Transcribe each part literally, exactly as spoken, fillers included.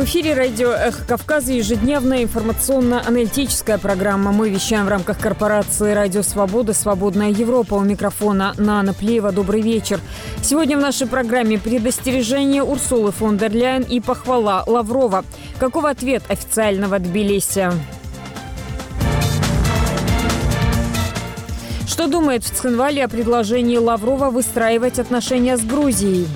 эфире радио «Эхо Кавказа» ежедневная информационно-аналитическая программа. Мы вещаем в рамках корпорации «Радио Свобода», «Свободная Европа». У микрофона Нана Плеева. Добрый вечер. Сегодня в нашей программе предостережение Урсулы фон дер Ляйен и похвала Лаврова. Каков ответ официального Тбилиси? Что думает в Цхинвале о предложении Лаврова выстраивать отношения с Грузией?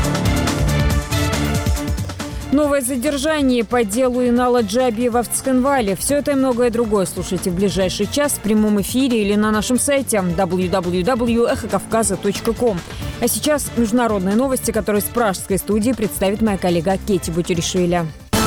Новое задержание по делу Инала Джабиева в Цхинвале. Все это и многое другое слушайте в ближайший час в прямом эфире или на нашем сайте дабл ю дабл ю дабл ю точка эхо кавказа точка ком. А сейчас международные новости, которые с пражской студии представит моя коллега Кетти Бутеришвили.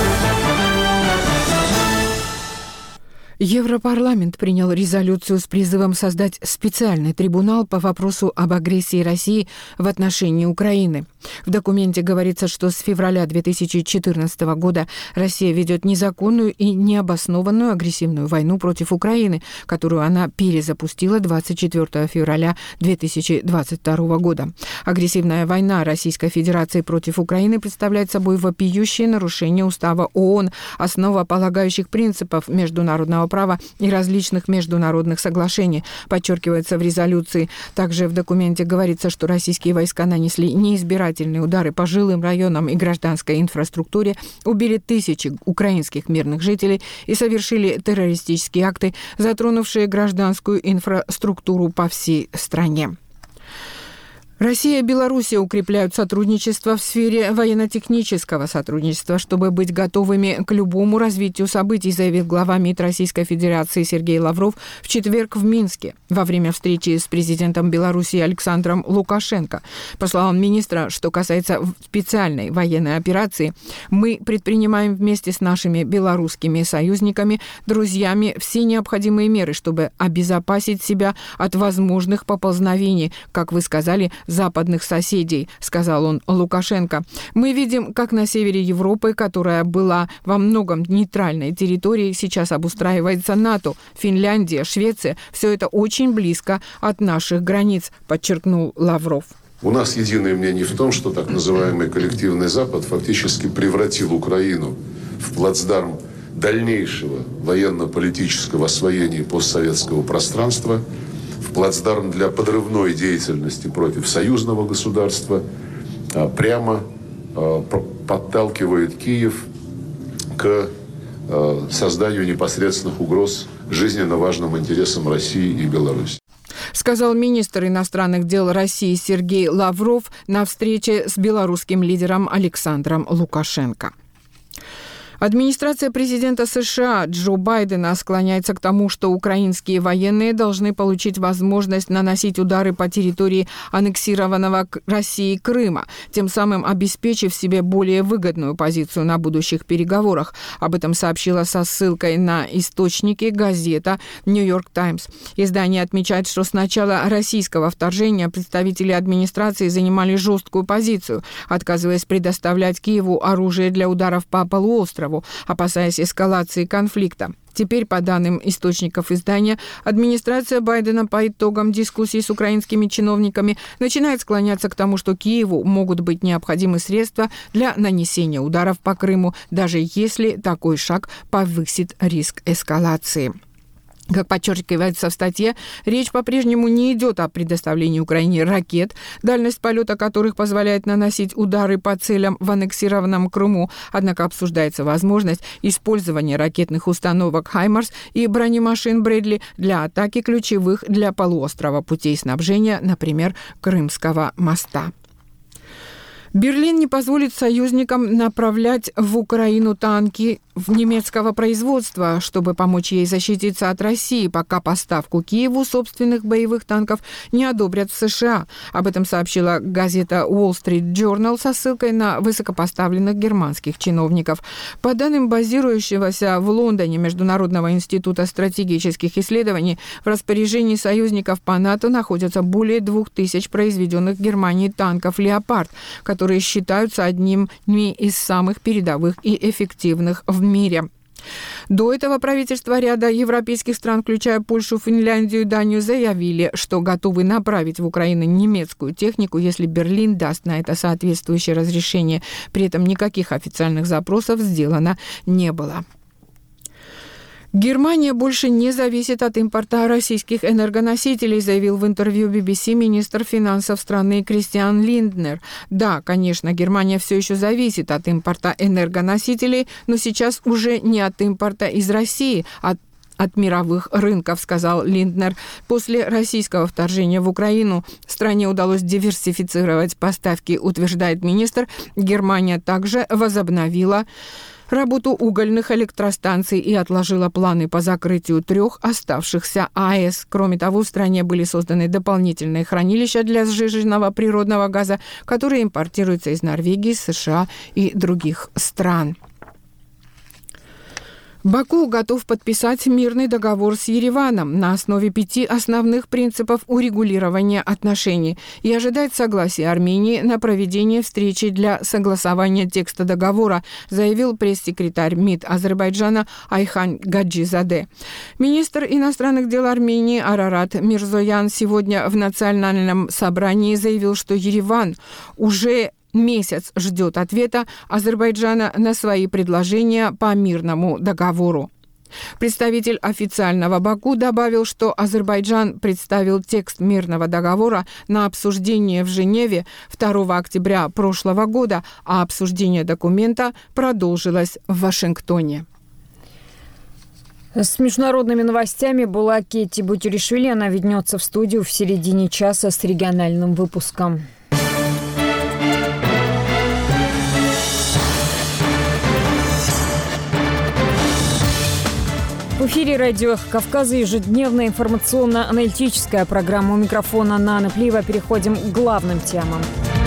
Европарламент принял резолюцию с призывом создать специальный трибунал по вопросу об агрессии России в отношении Украины. В документе говорится, что с февраля две тысячи четырнадцатого года Россия ведет незаконную и необоснованную агрессивную войну против Украины, которую она перезапустила двадцать четвёртого февраля две тысячи двадцать второго года. Агрессивная война Российской Федерации против Украины представляет собой вопиющее нарушение Устава ООН, основополагающих принципов международного права и различных международных соглашений, подчеркивается в резолюции. Также в документе говорится, что российские войска нанесли неизбирательные удары по жилым районам и гражданской инфраструктуре, убили тысячи украинских мирных жителей и совершили террористические акты, затронувшие гражданскую инфраструктуру по всей стране. Россия и Белоруссия укрепляют сотрудничество в сфере военно-технического сотрудничества, чтобы быть готовыми к любому развитию событий, заявил глава МИД Российской Федерации Сергей Лавров в четверг в Минске во время встречи с президентом Белоруссии Александром Лукашенко. По словам министра, что касается специальной военной операции, мы предпринимаем вместе с нашими белорусскими союзниками, друзьями все необходимые меры, чтобы обезопасить себя от возможных поползновений, как вы сказали, западных соседей, сказал он Лукашенко. Мы видим, как на севере Европы, которая была во многом нейтральной территорией, сейчас обустраивается НАТО, Финляндия, Швеция. Все это очень близко от наших границ, подчеркнул Лавров. У нас единое мнение в том, что так называемый коллективный Запад фактически превратил Украину в плацдарм дальнейшего военно-политического освоения постсоветского пространства, в плацдарм для подрывной деятельности против союзного государства, прямо подталкивает Киев к созданию непосредственных угроз жизненно важным интересам России и Беларуси. Сказал министр иностранных дел России Сергей Лавров на встрече с белорусским лидером Александром Лукашенко. Администрация президента США Джо Байдена склоняется к тому, что украинские военные должны получить возможность наносить удары по территории аннексированного Россией Крыма, тем самым обеспечив себе более выгодную позицию на будущих переговорах. Об этом сообщила со ссылкой на источники газета «Нью-Йорк Таймс». Издание отмечает, что с начала российского вторжения представители администрации занимали жесткую позицию, отказываясь предоставлять Киеву оружие для ударов по полуострову, опасаясь эскалации конфликта. Теперь, по данным источников издания, администрация Байдена по итогам дискуссий с украинскими чиновниками начинает склоняться к тому, что Киеву могут быть необходимы средства для нанесения ударов по Крыму, даже если такой шаг повысит риск эскалации. Как подчеркивается в статье, речь по-прежнему не идет о предоставлении Украине ракет, дальность полета которых позволяет наносить удары по целям в аннексированном Крыму. Однако обсуждается возможность использования ракетных установок «Хаймарс» и бронемашин «Брэдли» для атаки ключевых для полуострова путей снабжения, например, Крымского моста. Берлин не позволит союзникам направлять в Украину танки немецкого производства, чтобы помочь ей защититься от России, пока поставку Киеву собственных боевых танков не одобрят в США. Об этом сообщила газета Wall Street Journal со ссылкой на высокопоставленных германских чиновников. По данным базирующегося в Лондоне Международного института стратегических исследований, в распоряжении союзников по НАТО находятся более двух тысяч произведенных в Германии танков «Леопард», которые считаются одними из самых передовых и эффективных в мире. До этого правительства ряда европейских стран, включая Польшу, Финляндию и Данию, заявили, что готовы направить в Украину немецкую технику, если Берлин даст на это соответствующее разрешение. При этом никаких официальных запросов сделано не было. Германия больше не зависит от импорта российских энергоносителей, заявил в интервью би би си министр финансов страны Кристиан Линднер. Да, конечно, Германия все еще зависит от импорта энергоносителей, но сейчас уже не от импорта из России, а от мировых рынков, сказал Линднер. После российского вторжения в Украину стране удалось диверсифицировать поставки, утверждает министр. Германия также возобновила работу угольных электростанций и отложила планы по закрытию трех оставшихся АЭС. Кроме того, в стране были созданы дополнительные хранилища для сжиженного природного газа, которые импортируются из Норвегии, США и других стран. Баку готов подписать мирный договор с Ереваном на основе пяти основных принципов урегулирования отношений и ожидает согласия Армении на проведение встречи для согласования текста договора, заявил пресс-секретарь МИД Азербайджана Айхан Гаджизаде. Министр иностранных дел Армении Арарат Мирзоян сегодня в национальном собрании заявил, что Ереван уже месяц ждет ответа Азербайджана на свои предложения по мирному договору. Представитель официального Баку добавил, что Азербайджан представил текст мирного договора на обсуждение в Женеве второго октября прошлого года, а обсуждение документа продолжилось в Вашингтоне. С международными новостями была Кетти Бутюришвили. Она вернется в студию в середине часа с региональным выпуском. В эфире радио «Эхо Кавказа» ежедневная информационно-аналитическая программа. У микрофона Нана Плиева. Переходим к главным темам.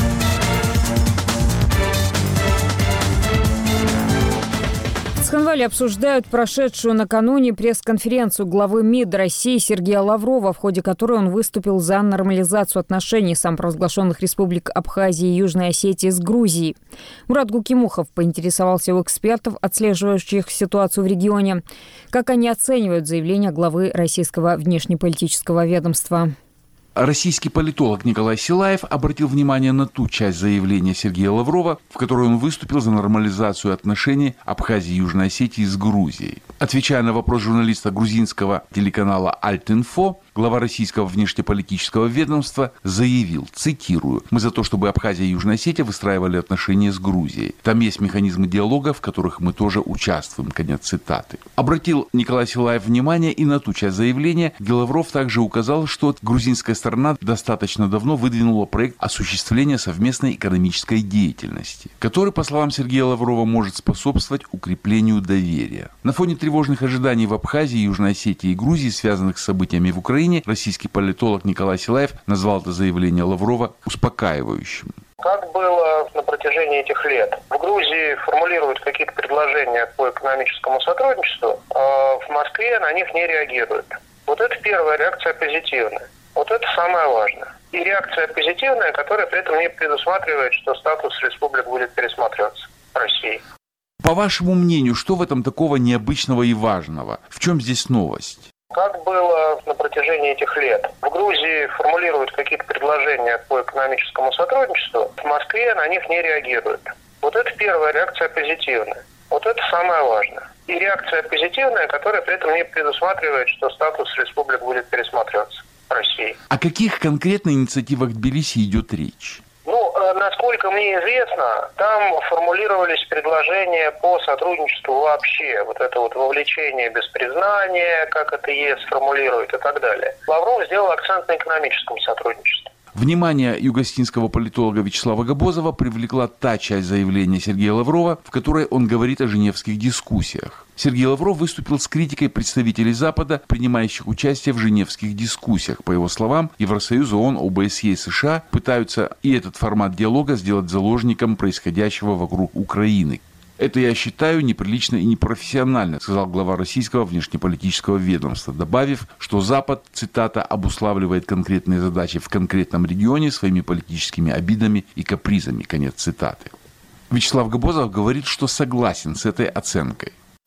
В Цхинвале обсуждают прошедшую накануне пресс-конференцию главы МИД России Сергея Лаврова, в ходе которой он выступил за нормализацию отношений самопровозглашенных республик Абхазии и Южной Осетии с Грузией. Мурат Гукимухов поинтересовался у экспертов, отслеживающих ситуацию в регионе, как они оценивают заявление главы российского внешнеполитического ведомства. Российский политолог Николай Силаев обратил внимание на ту часть заявления Сергея Лаврова, в которой он выступил за нормализацию отношений Абхазии и Южной Осетии с Грузией. Отвечая на вопрос журналиста грузинского телеканала «Альт-Инфо», глава российского внешнеполитического ведомства заявил, цитирую, «Мы за то, чтобы Абхазия и Южная Осетия выстраивали отношения с Грузией. Там есть механизмы диалога, в которых мы тоже участвуем». Конец цитаты. Обратил Николай Силаев внимание и на ту часть заявления, где Лавров также указал, что грузинская сторона достаточно давно выдвинула проект осуществления совместной экономической деятельности, который, по словам Сергея Лаврова, может способствовать укреплению доверия. На фоне тревожных ожиданий в Абхазии, Южной Осетии и Грузии, связанных с событиями в Украине, российский политолог Николай Силаев назвал это заявление Лаврова успокаивающим. Как было на протяжении этих лет? В Грузии формулируют какие-то предложения по экономическому сотрудничеству, а в Москве на них не реагируют. Вот это первая реакция позитивная. Вот это самое важное. И реакция позитивная, которая при этом не предусматривает, что статус республик будет пересматриваться в России. По вашему мнению, что в этом такого необычного и важного? В чем здесь новость? Как было на протяжении этих лет? В Грузии формулируют какие-то предложения по экономическому сотрудничеству, в Москве на них не реагируют. Вот это первая реакция позитивная. Вот это самое важное. И реакция позитивная, которая при этом не предусматривает, что статус республик будет пересматриваться в России. О каких конкретно инициативах Тбилиси идет речь? Ну, насколько мне известно, там формулировались предложения по сотрудничеству вообще. Вот это вот вовлечение без признания, как это ЕС формулирует и так далее. Лавров сделал акцент на экономическом сотрудничестве. Внимание югостинского политолога Вячеслава Габозова привлекла та часть заявления Сергея Лаврова, в которой он говорит о женевских дискуссиях. Сергей Лавров выступил с критикой представителей Запада, принимающих участие в женевских дискуссиях. По его словам, Евросоюз, ООН, ОБСЕ и США пытаются и этот формат диалога сделать заложником происходящего вокруг Украины. «Это, я считаю, неприлично и непрофессионально», сказал глава российского внешнеполитического ведомства, добавив, что Запад, цитата, «обуславливает конкретные задачи в конкретном регионе своими политическими обидами и капризами». Конец цитаты. Вячеслав Габозов говорит, что согласен с этой оценкой.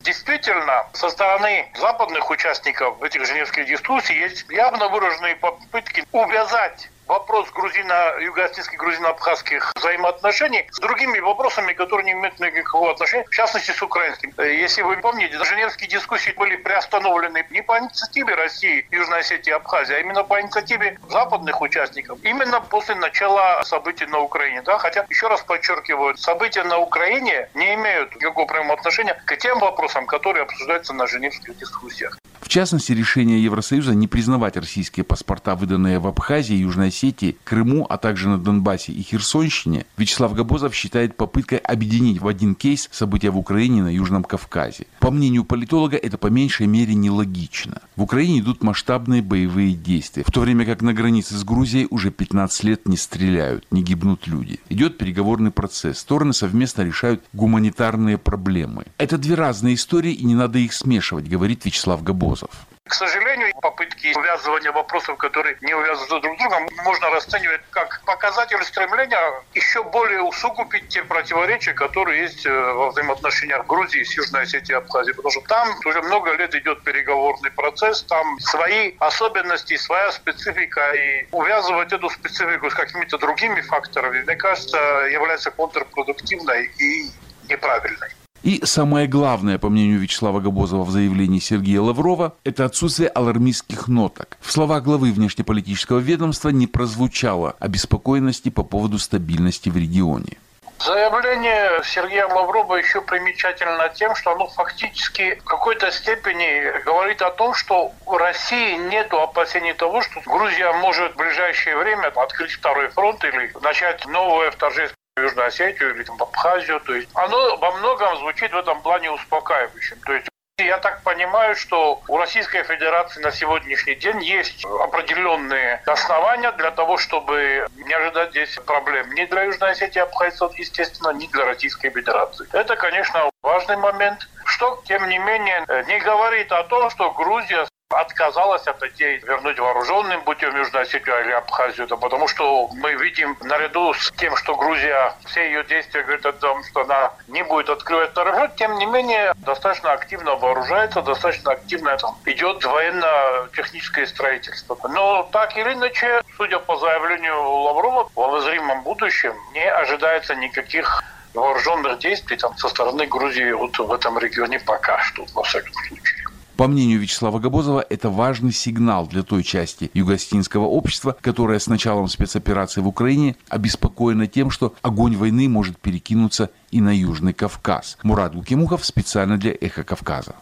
Действительно, со стороны западных участников этих женевских дискуссий есть явно выраженные попытки увязать вопрос грузино, юго-осетинских, грузино-абхазских взаимоотношений с другими вопросами, которые не имеют никакого отношения, в частности, с украинским. Если вы помните, женевские дискуссии были приостановлены не по инициативе России, Южной Осетии и Абхазии, а именно по инициативе западных участников, именно после начала событий на Украине. Да? Хотя, еще раз подчеркиваю, события на Украине не имеют никакого прямого отношения к тем вопросам, которые обсуждаются на женевских дискуссиях. В частности, решение Евросоюза не признавать российские паспорта, выданные в Абхазии, Южной Осетии, Крыму, а также на Донбассе и Херсонщине, Вячеслав Габозов считает попыткой объединить в один кейс события в Украине и на Южном Кавказе. По мнению политолога, это по меньшей мере нелогично. В Украине идут масштабные боевые действия, в то время как на границе с Грузией уже пятнадцать лет не стреляют, не гибнут люди. Идет переговорный процесс, стороны совместно решают гуманитарные проблемы. Это две разные истории, и не надо их смешивать, говорит Вячеслав Габозов. К сожалению, попытки увязывания вопросов, которые не увязываются друг с другом, можно расценивать как показатель стремления еще более усугубить те противоречия, которые есть во взаимоотношениях Грузии с Южной Осетией и Абхазией. Потому что там уже много лет идет переговорный процесс, там свои особенности, своя специфика. И увязывать эту специфику с какими-то другими факторами, мне кажется, является контрпродуктивной и неправильной. И самое главное, по мнению Вячеслава Габозова, в заявлении Сергея Лаврова, это отсутствие алармистских ноток. В словах главы внешнеполитического ведомства не прозвучало обеспокоенности по поводу стабильности в регионе. Заявление Сергея Лаврова еще примечательно тем, что оно фактически в какой-то степени говорит о том, что у России нет опасений того, что Грузия может в ближайшее время открыть второй фронт или начать новое вторжение в Южную Осетию или там, в Абхазию. То есть оно во многом звучит в этом плане успокаивающим. То есть я так понимаю, что у Российской Федерации на сегодняшний день есть определенные основания для того, чтобы не ожидать здесь проблем ни для Южной Осетии и Абхазии, естественно, ни для Российской Федерации. Это, конечно, важный момент, что, тем не менее, не говорит о том, что Грузия отказалась от идеи вернуть вооруженным путем Южную Осетию или Абхазию, да, потому что мы видим, наряду с тем, что Грузия, все ее действия говорят о том, что она не будет открывать второй фронт, тем не менее, достаточно активно вооружается, достаточно активно там идет военно-техническое строительство. Но так или иначе, судя по заявлению Лаврова, в обозримом будущем не ожидается никаких вооруженных действий там, со стороны Грузии вот в этом регионе пока что, во всяком случае. По мнению Вячеслава Габозова, это важный сигнал для той части юго-осетинского общества, которая с началом спецоперации в Украине обеспокоена тем, что огонь войны может перекинуться и на Южный Кавказ. Мурат Гукимухов специально для «Эхо Кавказа».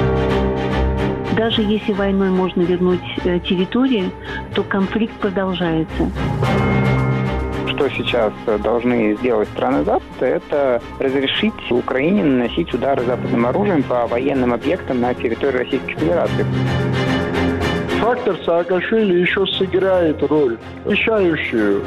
Даже если войной можно вернуть территории, то конфликт продолжается. Что сейчас должны сделать страны Запада, это разрешить Украине наносить удары западным оружием по военным объектам на территории Российской Федерации. Фактор Саакашвили еще сыграет роль, решающую.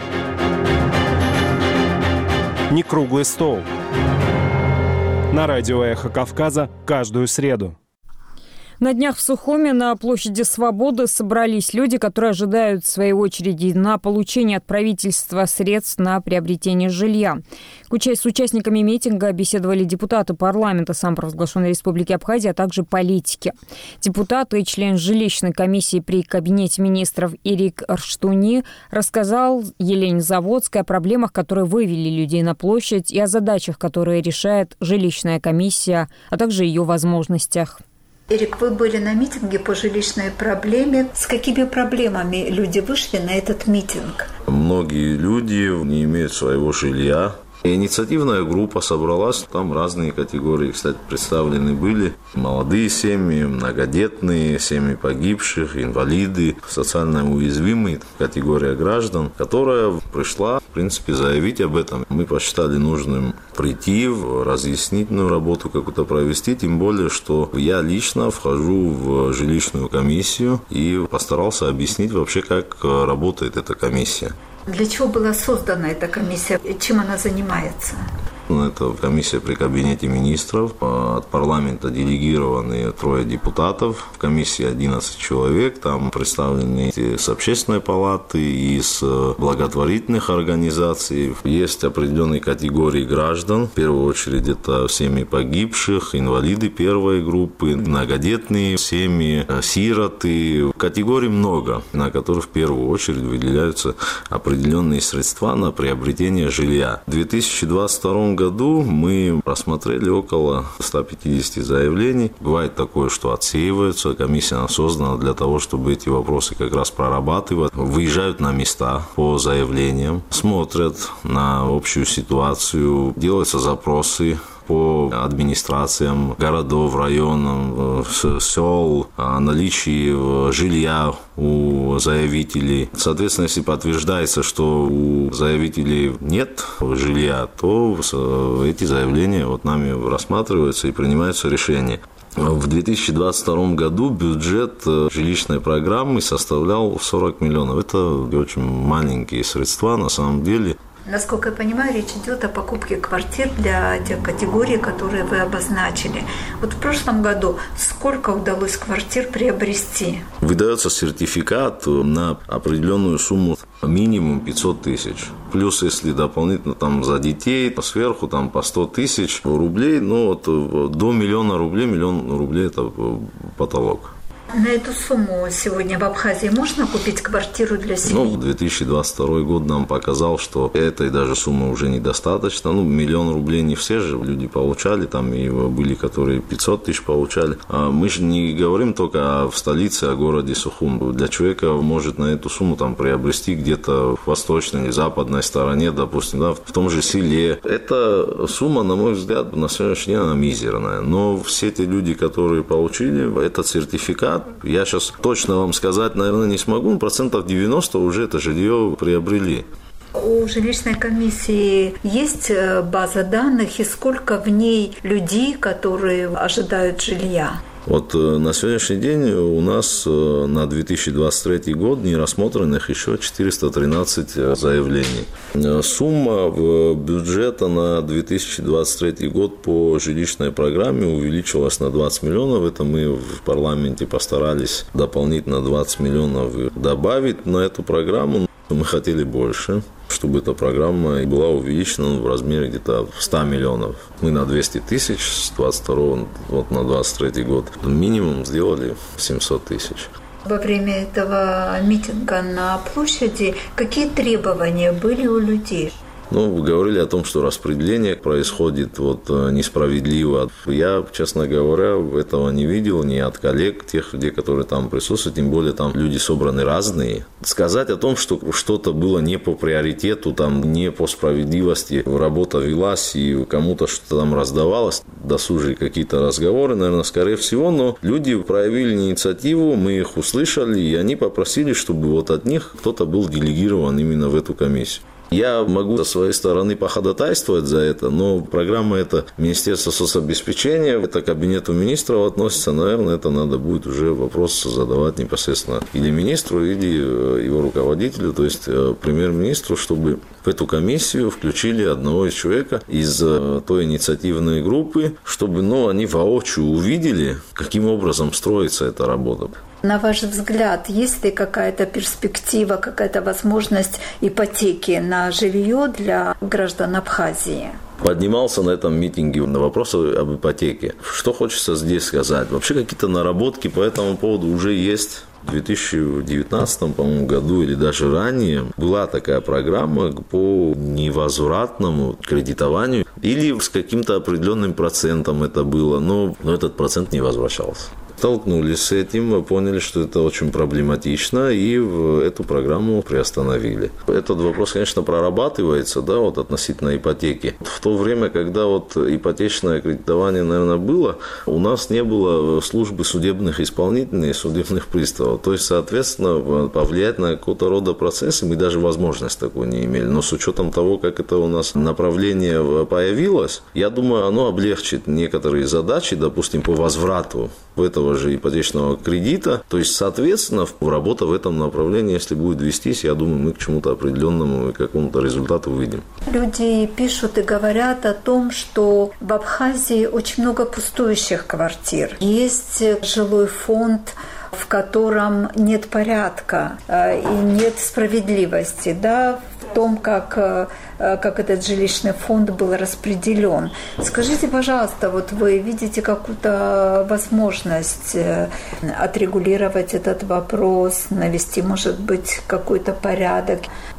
Не круглый стол. На радио «Эхо Кавказа» каждую среду. На днях в Сухуми на площади Свободы собрались люди, которые ожидают в своей очереди на получение от правительства средств на приобретение жилья. С участниками митинга беседовали депутаты парламента самопровозглашенной Республики Абхазия, а также политики. Депутаты и член жилищной комиссии при Кабинете министров Ирик Арштуни рассказал Елене Заводской о проблемах, которые вывели людей на площадь, и о задачах, которые решает жилищная комиссия, а также ее возможностях. Эрик, вы были на митинге по жилищной проблеме. С какими проблемами люди вышли на этот митинг? Многие люди не имеют своего жилья. Инициативная группа собралась, там разные категории, кстати, представлены были. Молодые семьи, многодетные, семьи погибших, инвалиды, социально уязвимые, категория граждан, которая пришла, в принципе, заявить об этом. Мы посчитали нужным прийти, разъяснительную работу какую-то провести, тем более, что я лично вхожу в жилищную комиссию и постарался объяснить вообще, как работает эта комиссия. Для чего была создана эта комиссия? Чем она занимается? Это комиссия при кабинете министров. От парламента делегированы трое депутатов. В комиссии одиннадцать человек. Там представлены с общественной палаты и с благотворительных организаций. Есть определенные категории граждан. В первую очередь это семьи погибших, инвалиды первой группы, многодетные семьи, сироты. Категорий много, на которых в первую очередь выделяются определенные средства на приобретение жилья. В две тысячи двадцать втором году мы рассмотрели около ста пятидесяти заявлений. Бывает такое, что отсеиваются. Комиссия создана для того, чтобы эти вопросы как раз прорабатывать. Выезжают на места по заявлениям, смотрят на общую ситуацию, делаются запросы по администрациям городов, районов, сел, о наличии жилья у заявителей. Соответственно, если подтверждается, что у заявителей нет жилья, то эти заявления вот нами рассматриваются и принимаются решения. В две тысячи двадцать втором году бюджет жилищной программы составлял сорок миллионов. Это очень маленькие средства на самом деле. Насколько я понимаю, речь идет о покупке квартир для тех категорий, которые вы обозначили. Вот в прошлом году сколько удалось квартир приобрести? Выдается сертификат на определенную сумму, минимум пятьсот тысяч. Плюс, если дополнительно там за детей, сверху там по сто тысяч рублей, ну вот до миллиона рублей, миллион рублей – это потолок. На эту сумму сегодня в Абхазии можно купить квартиру для семьи? Ну, две тысячи двадцать второй год нам показал, что этой даже суммы уже недостаточно. Ну, миллион рублей не все же люди получали, там и были, которые пятьсот тысяч получали. А мы же не говорим только в столице, о городе Сухум. Для человека может на эту сумму там приобрести где-то в восточной или западной стороне, допустим, да, в том же селе. Эта сумма, на мой взгляд, на сегодняшний день она мизерная. Но все те люди, которые получили этот сертификат, я сейчас точно вам сказать, наверное, не смогу, но процентов девяносто уже это жилье приобрели. У жилищной комиссии есть база данных, и сколько в ней людей, которые ожидают жилья? Вот на сегодняшний день у нас на две тысячи двадцать третий год не рассмотренных еще четыреста тринадцать заявлений. Сумма бюджета на две тысячи двадцать третий год по жилищной программе увеличилась на двадцать миллионов. Это мы в парламенте постарались дополнительно двадцать миллионов добавить на эту программу. Мы хотели больше, чтобы эта программа была увеличена в размере где-то сто миллионов. Мы на двести тысяч с двадцать второго вот на двадцать третий год минимум сделали семьсот тысяч. Во время этого митинга на площади какие требования были у людей? Ну, вы говорили о том, что распределение происходит вот несправедливо. Я, честно говоря, этого не видел ни от коллег, тех людей, которые там присутствуют, тем более там люди собраны разные. Сказать о том, что что-то было не по приоритету, там, не по справедливости, работа велась и кому-то что-то там раздавалось, досужие какие-то разговоры, наверное, скорее всего, но люди проявили инициативу, мы их услышали, и они попросили, чтобы вот от них кто-то был делегирован именно в эту комиссию. Я могу со своей стороны походатайствовать за это, но программа это Министерство соцобеспечения, это Кабинету министров относится, наверное, это надо будет уже вопрос задавать непосредственно или министру, или его руководителю, то есть премьер-министру, чтобы в эту комиссию включили одного из человека из той инициативной группы, чтобы ну, они воочию увидели, каким образом строится эта работа. На ваш взгляд, есть ли какая-то перспектива, какая-то возможность ипотеки на жилье для граждан Абхазии? Поднимался на этом митинге на вопрос об ипотеке. Что хочется здесь сказать? Вообще какие-то наработки по этому поводу уже есть. В две тысячи девятнадцатом, по-моему, году или даже ранее была такая программа по невозвратному кредитованию или с каким-то определенным процентом это было, но, но этот процент не возвращался. Столкнулись с этим, мы поняли, что это очень проблематично, и эту программу приостановили. Этот вопрос, конечно, прорабатывается, да, вот относительно ипотеки. В то время, когда вот ипотечное кредитование, наверное, было, у нас не было службы судебных исполнителей и судебных приставов. То есть, соответственно, повлиять на какого-то рода процессы мы даже возможность такой не имели. Но с учетом того, как это у нас направление появилось, я думаю, оно облегчит некоторые задачи, допустим, по возврату этого этого же ипотечного кредита. То есть, соответственно, работа в этом направлении, если будет вестись, я думаю, мы к чему-то определенному и какому-то результату выйдем. Люди пишут и говорят о том, что в Абхазии очень много пустующих квартир. Есть жилой фонд, в котором нет порядка и нет справедливости, да, в том, как, как этот жилищный фонд был распределен. Скажите, пожалуйста, вот вы видите какую-то возможность отрегулировать этот вопрос, навести, может быть, какой-то порядок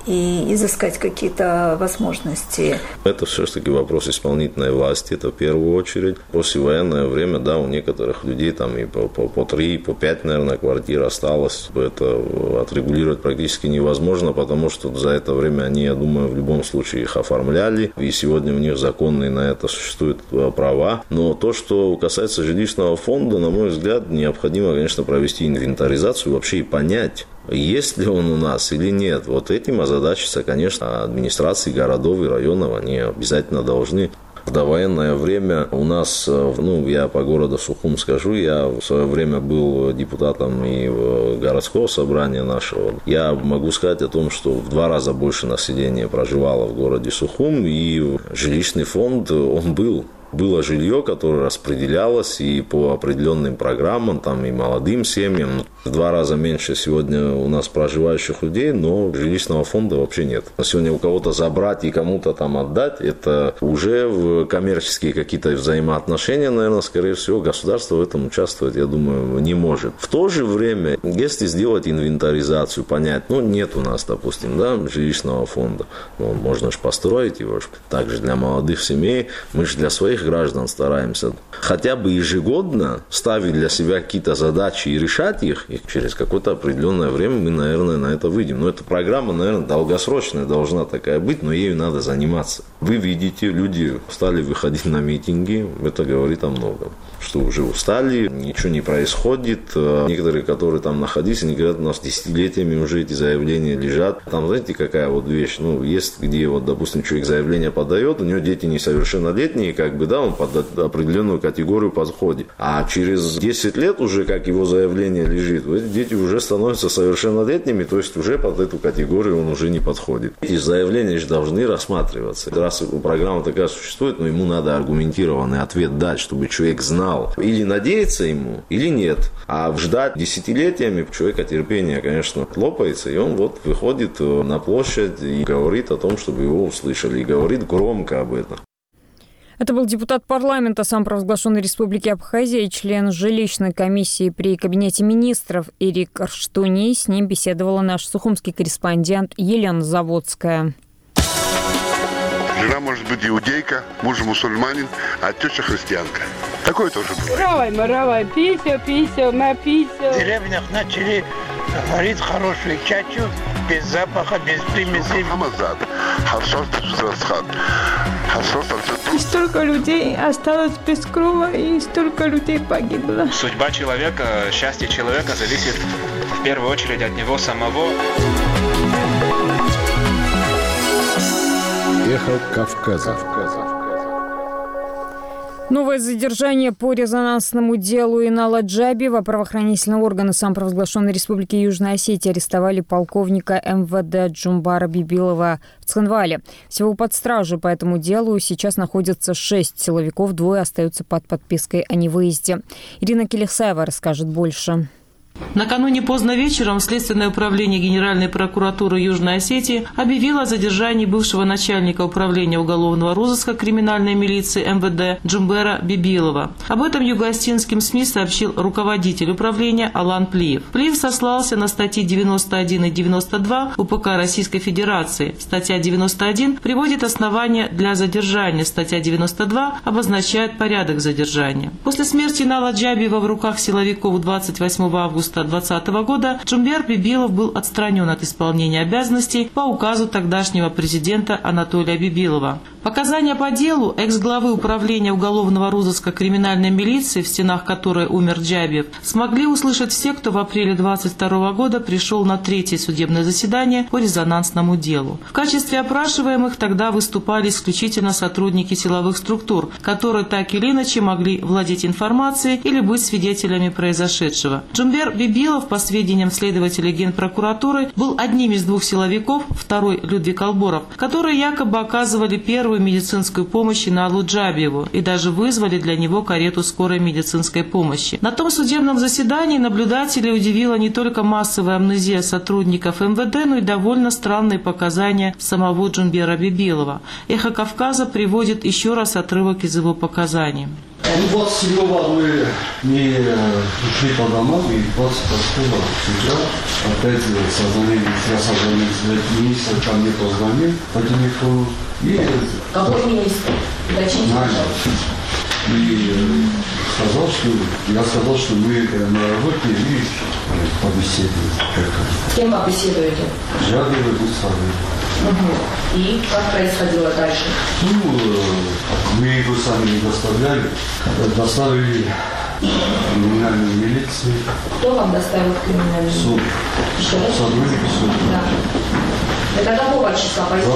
и изыскать какие-то возможности? Это все-таки вопрос исполнительной власти, это в первую очередь. В послевоенное время, да, у некоторых людей там и по, по, по три, по пять, наверное, квартир осталось. Это отрегулировать практически невозможно, потому что за это время они, я думаю, в любом случае их оформляли, и сегодня у них законные на это существуют права. Но то, что касается жилищного фонда, на мой взгляд, необходимо, конечно, провести инвентаризацию вообще и понять, есть ли он у нас или нет. Вот этим озадачиться, конечно, администрации городов и районов, они обязательно должны. В довоенное время у нас, ну, я по городу Сухум скажу, я в свое время был депутатом и городского собрания нашего. Я могу сказать о том, что в два раза больше населения проживало в городе Сухум, и жилищный фонд, он был. Было жилье, которое распределялось и по определенным программам, там и молодым семьям. В два раза меньше сегодня у нас проживающих людей, но жилищного фонда вообще нет. Сегодня у кого-то забрать и кому-то там отдать, это уже в коммерческие какие-то взаимоотношения, наверное, скорее всего, государство в этом участвовать, я думаю, не может. В то же время, если сделать инвентаризацию, понять, ну, нет у нас, допустим, да, жилищного фонда, ну, можно же построить его, также для молодых семей, мы же для своих граждан стараемся хотя бы ежегодно ставить для себя какие-то задачи и решать их, и через какое-то определенное время мы, наверное, на это выйдем. Но эта программа, наверное, долгосрочная должна такая быть, но ею надо заниматься. Вы видите, люди стали выходить на митинги, это говорит о многом. Что уже устали, ничего не происходит. Некоторые, которые там находились, они говорят, у нас десятилетиями уже эти заявления лежат. Там, знаете, какая вот вещь, ну, есть, где вот, допустим, человек заявление подает, у него дети несовершеннолетние, как бы, да, он под определенную категорию подходит. А через десять лет уже, как его заявление лежит, эти дети уже становятся совершеннолетними, то есть уже под эту категорию он уже не подходит. Эти заявления же должны рассматриваться. Раз программа такая существует, но ему надо аргументированный ответ дать, чтобы человек знал, или надеяться ему, или нет. А ждать десятилетиями человека терпения, конечно, лопается, и он вот выходит на площадь и говорит о том, чтобы его услышали, и говорит громко об этом. Это был депутат парламента самопровозглашенной Республики Абхазия и член жилищной комиссии при Кабинете министров Эрик Арштуни. С ним беседовала наш сухумский корреспондент Елена Заводская. Жена может быть иудейка, муж мусульманин, а теща христианка. Такое тоже бывает. Равай, маравай, писю, писю, на писю. В деревнях начали варить хорошую чачу, без запаха, без примесей. И столько людей осталось без крова, и столько людей погибло. Судьба человека, счастье человека зависит в первую очередь от него самого. Эхо Кавказа. Новое задержание по резонансному делу Инала Джабиева. Правоохранительные органы самопровозглашенной Республики Южная Осетия арестовали полковника эм вэ дэ Джумбара Бибилова в Цхинвале. Всего под стражей по этому делу сейчас находятся шесть силовиков, двое остаются под подпиской о невыезде. Ирина Келихсаева расскажет больше. Накануне поздно вечером Следственное управление Генеральной прокуратуры Южной Осетии объявило о задержании бывшего начальника управления уголовного розыска криминальной милиции эм вэ дэ Джумбера Бибилова. Об этом югоостинским СМИ сообщил руководитель управления Алан Плиев. Плиев сослался на статьи девяносто один и девяносто два у пэ ка Российской Федерации. Статья девяносто один приводит основания для задержания. Статья девяносто два обозначает порядок задержания. После смерти Инала Джабиева в руках силовиков двадцать восьмого августа августа двадцатого года Джумбер Бибилов был отстранен от исполнения обязанностей по указу тогдашнего президента Анатолия Бибилова. Показания по делу экс-главы управления уголовного розыска криминальной милиции, в стенах которой умер Джабиев, смогли услышать все, кто в апреле двадцать второго года пришел на третье судебное заседание по резонансному делу. В качестве опрашиваемых тогда выступали исключительно сотрудники силовых структур, которые так или иначе могли владеть информацией или быть свидетелями произошедшего. Джумбер Бибилов, по сведениям следователей Генпрокуратуры, был одним из двух силовиков, второй Людвиг Алборов, которые якобы оказывали первую медицинскую помощь Иналу Джабиеву и даже вызвали для него карету скорой медицинской помощи. На том судебном заседании наблюдателей удивила не только массовая амнезия сотрудников эм вэ дэ, но и довольно странные показания самого Джумбера Бибилова. «Эхо Кавказа» приводит еще раз отрывок из его показаний. двадцать седьмого мы не ушли по домам, и двадцать восьмого с утра опять созвонились, я созвонился с министром, ко мне позвонил по телефону. И какой министр? И сказал, что я сказал, что мы на работе и побеседуем. С кем побеседуете? Джабиевой Гусаной. Угу. И как происходило дальше? Ну, мы его сами не доставляли. Доставили криминальную милицию. Кто вам доставил криминальную милицию? Суд. Еще раз? Сотрудники суда. Да. Это какого числа поездки?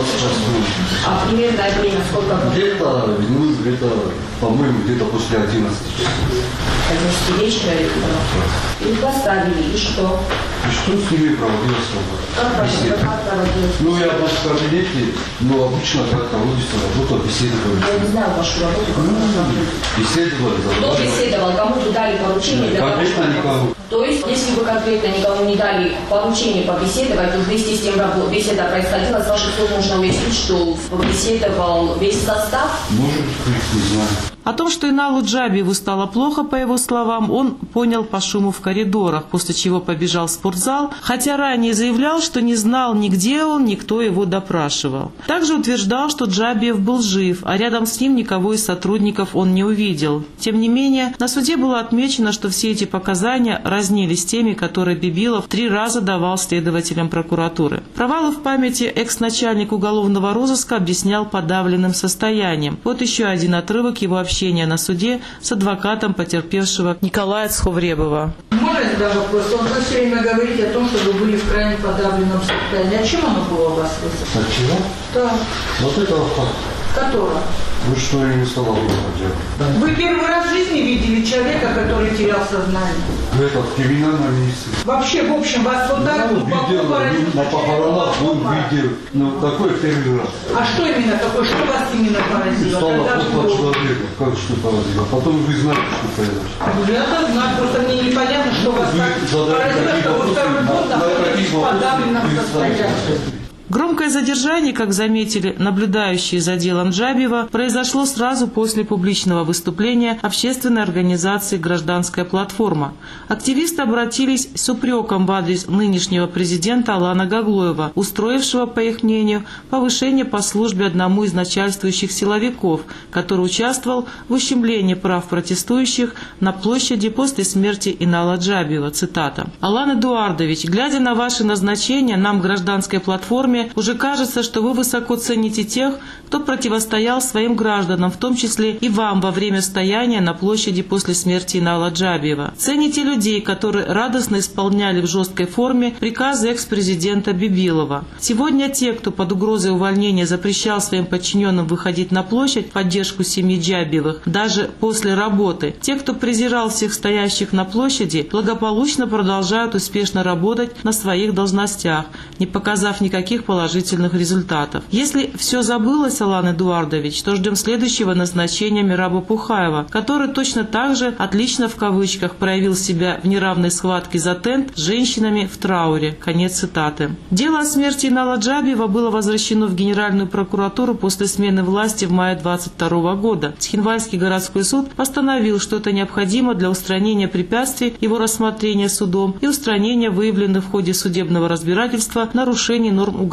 А примерное время сколько? Где-то, ну, где-то, по-моему, где-то после одиннадцати часов. одиннадцати вечера или когда? Их доставили, и что? И что с ними проводилось? Как проводилось? Как проводилось? Ну, я был в кабинете, но обычно как проводится работа, беседовали. Я не знаю вашу работу, как она проводится. Беседовали. Кто беседовал? Кому вы дали поручение для того, конкретно никому. То есть, если вы конкретно никому не дали поручение побеседовать, то вместе с тем беседа происходила, с ваших слов можно уяснить, что побеседовал весь состав? Может быть, не знаю. О том, что Иналу Джабиеву стало плохо, по его словам, он понял по шуму в коридорах, после чего побежал в спортзал, хотя ранее заявлял, что не знал ни где он, ни кто его допрашивал. Также утверждал, что Джабиев был жив, а рядом с ним никого из сотрудников он не увидел. Тем не менее, на суде было отмечено, что все эти показания разнились с теми, которые Бибилов три раза давал следователям прокуратуры. Провалы в памяти экс-начальник уголовного розыска объяснял подавленным состоянием. Вот еще один отрывок его общения на суде с адвокатом потерпевшего Николая Цховребова. Можно я задам вопрос? Он все время говорит о том, что вы были в крайне подавленном состоянии. А чем оно было у вас? От чего? Да. Вот этого факта. Которого? Ну что я не стала делать. Вы первый раз в жизни видели человека, который терял сознание? Это в криминальном милиции. Вообще, в общем, вас вот так ну, видел, на похоронах он видел. Ну, такой первый раз. А что именно такое? Что вас именно поразило? Стало плохо человека. Как что поразило? Потом вы знаете, что произошло. Я-то знаю, просто мне непонятно, что вас так поразило, что вы второй год находитесь в подавленном состоянии. Громкое задержание, как заметили наблюдающие за делом Джабиева, произошло сразу после публичного выступления общественной организации «Гражданская платформа». Активисты обратились с упреком в адрес нынешнего президента Алана Гаглоева, устроившего, по их мнению, повышение по службе одному из начальствующих силовиков, который участвовал в ущемлении прав протестующих на площади после смерти Инала Джабиева. Цитата. «Алан Эдуардович, глядя на ваши назначения, нам, Гражданской платформе, уже кажется, что вы высоко цените тех, кто противостоял своим гражданам, в том числе и вам во время стояния на площади после смерти Инала Джабиева. Цените людей, которые радостно исполняли в жесткой форме приказы экс-президента Бибилова. Сегодня те, кто под угрозой увольнения запрещал своим подчиненным выходить на площадь в поддержку семьи Джабиевых, даже после работы, те, кто презирал всех стоящих на площади, благополучно продолжают успешно работать на своих должностях, не показав никаких положительных результатов. Если все забылось, Алан Эдуардович, то ждем следующего назначения Мераба Пухаева, который точно так же отлично в кавычках проявил себя в неравной схватке за тент с женщинами в трауре». Конец цитаты. Дело о смерти Инала Джабиева было возвращено в Генеральную прокуратуру после смены власти в мае двадцать второго года. Цхинвальский городской суд постановил, что это необходимо для устранения препятствий его рассмотрения судом и устранения выявленных в ходе судебного разбирательства нарушений норм уголовного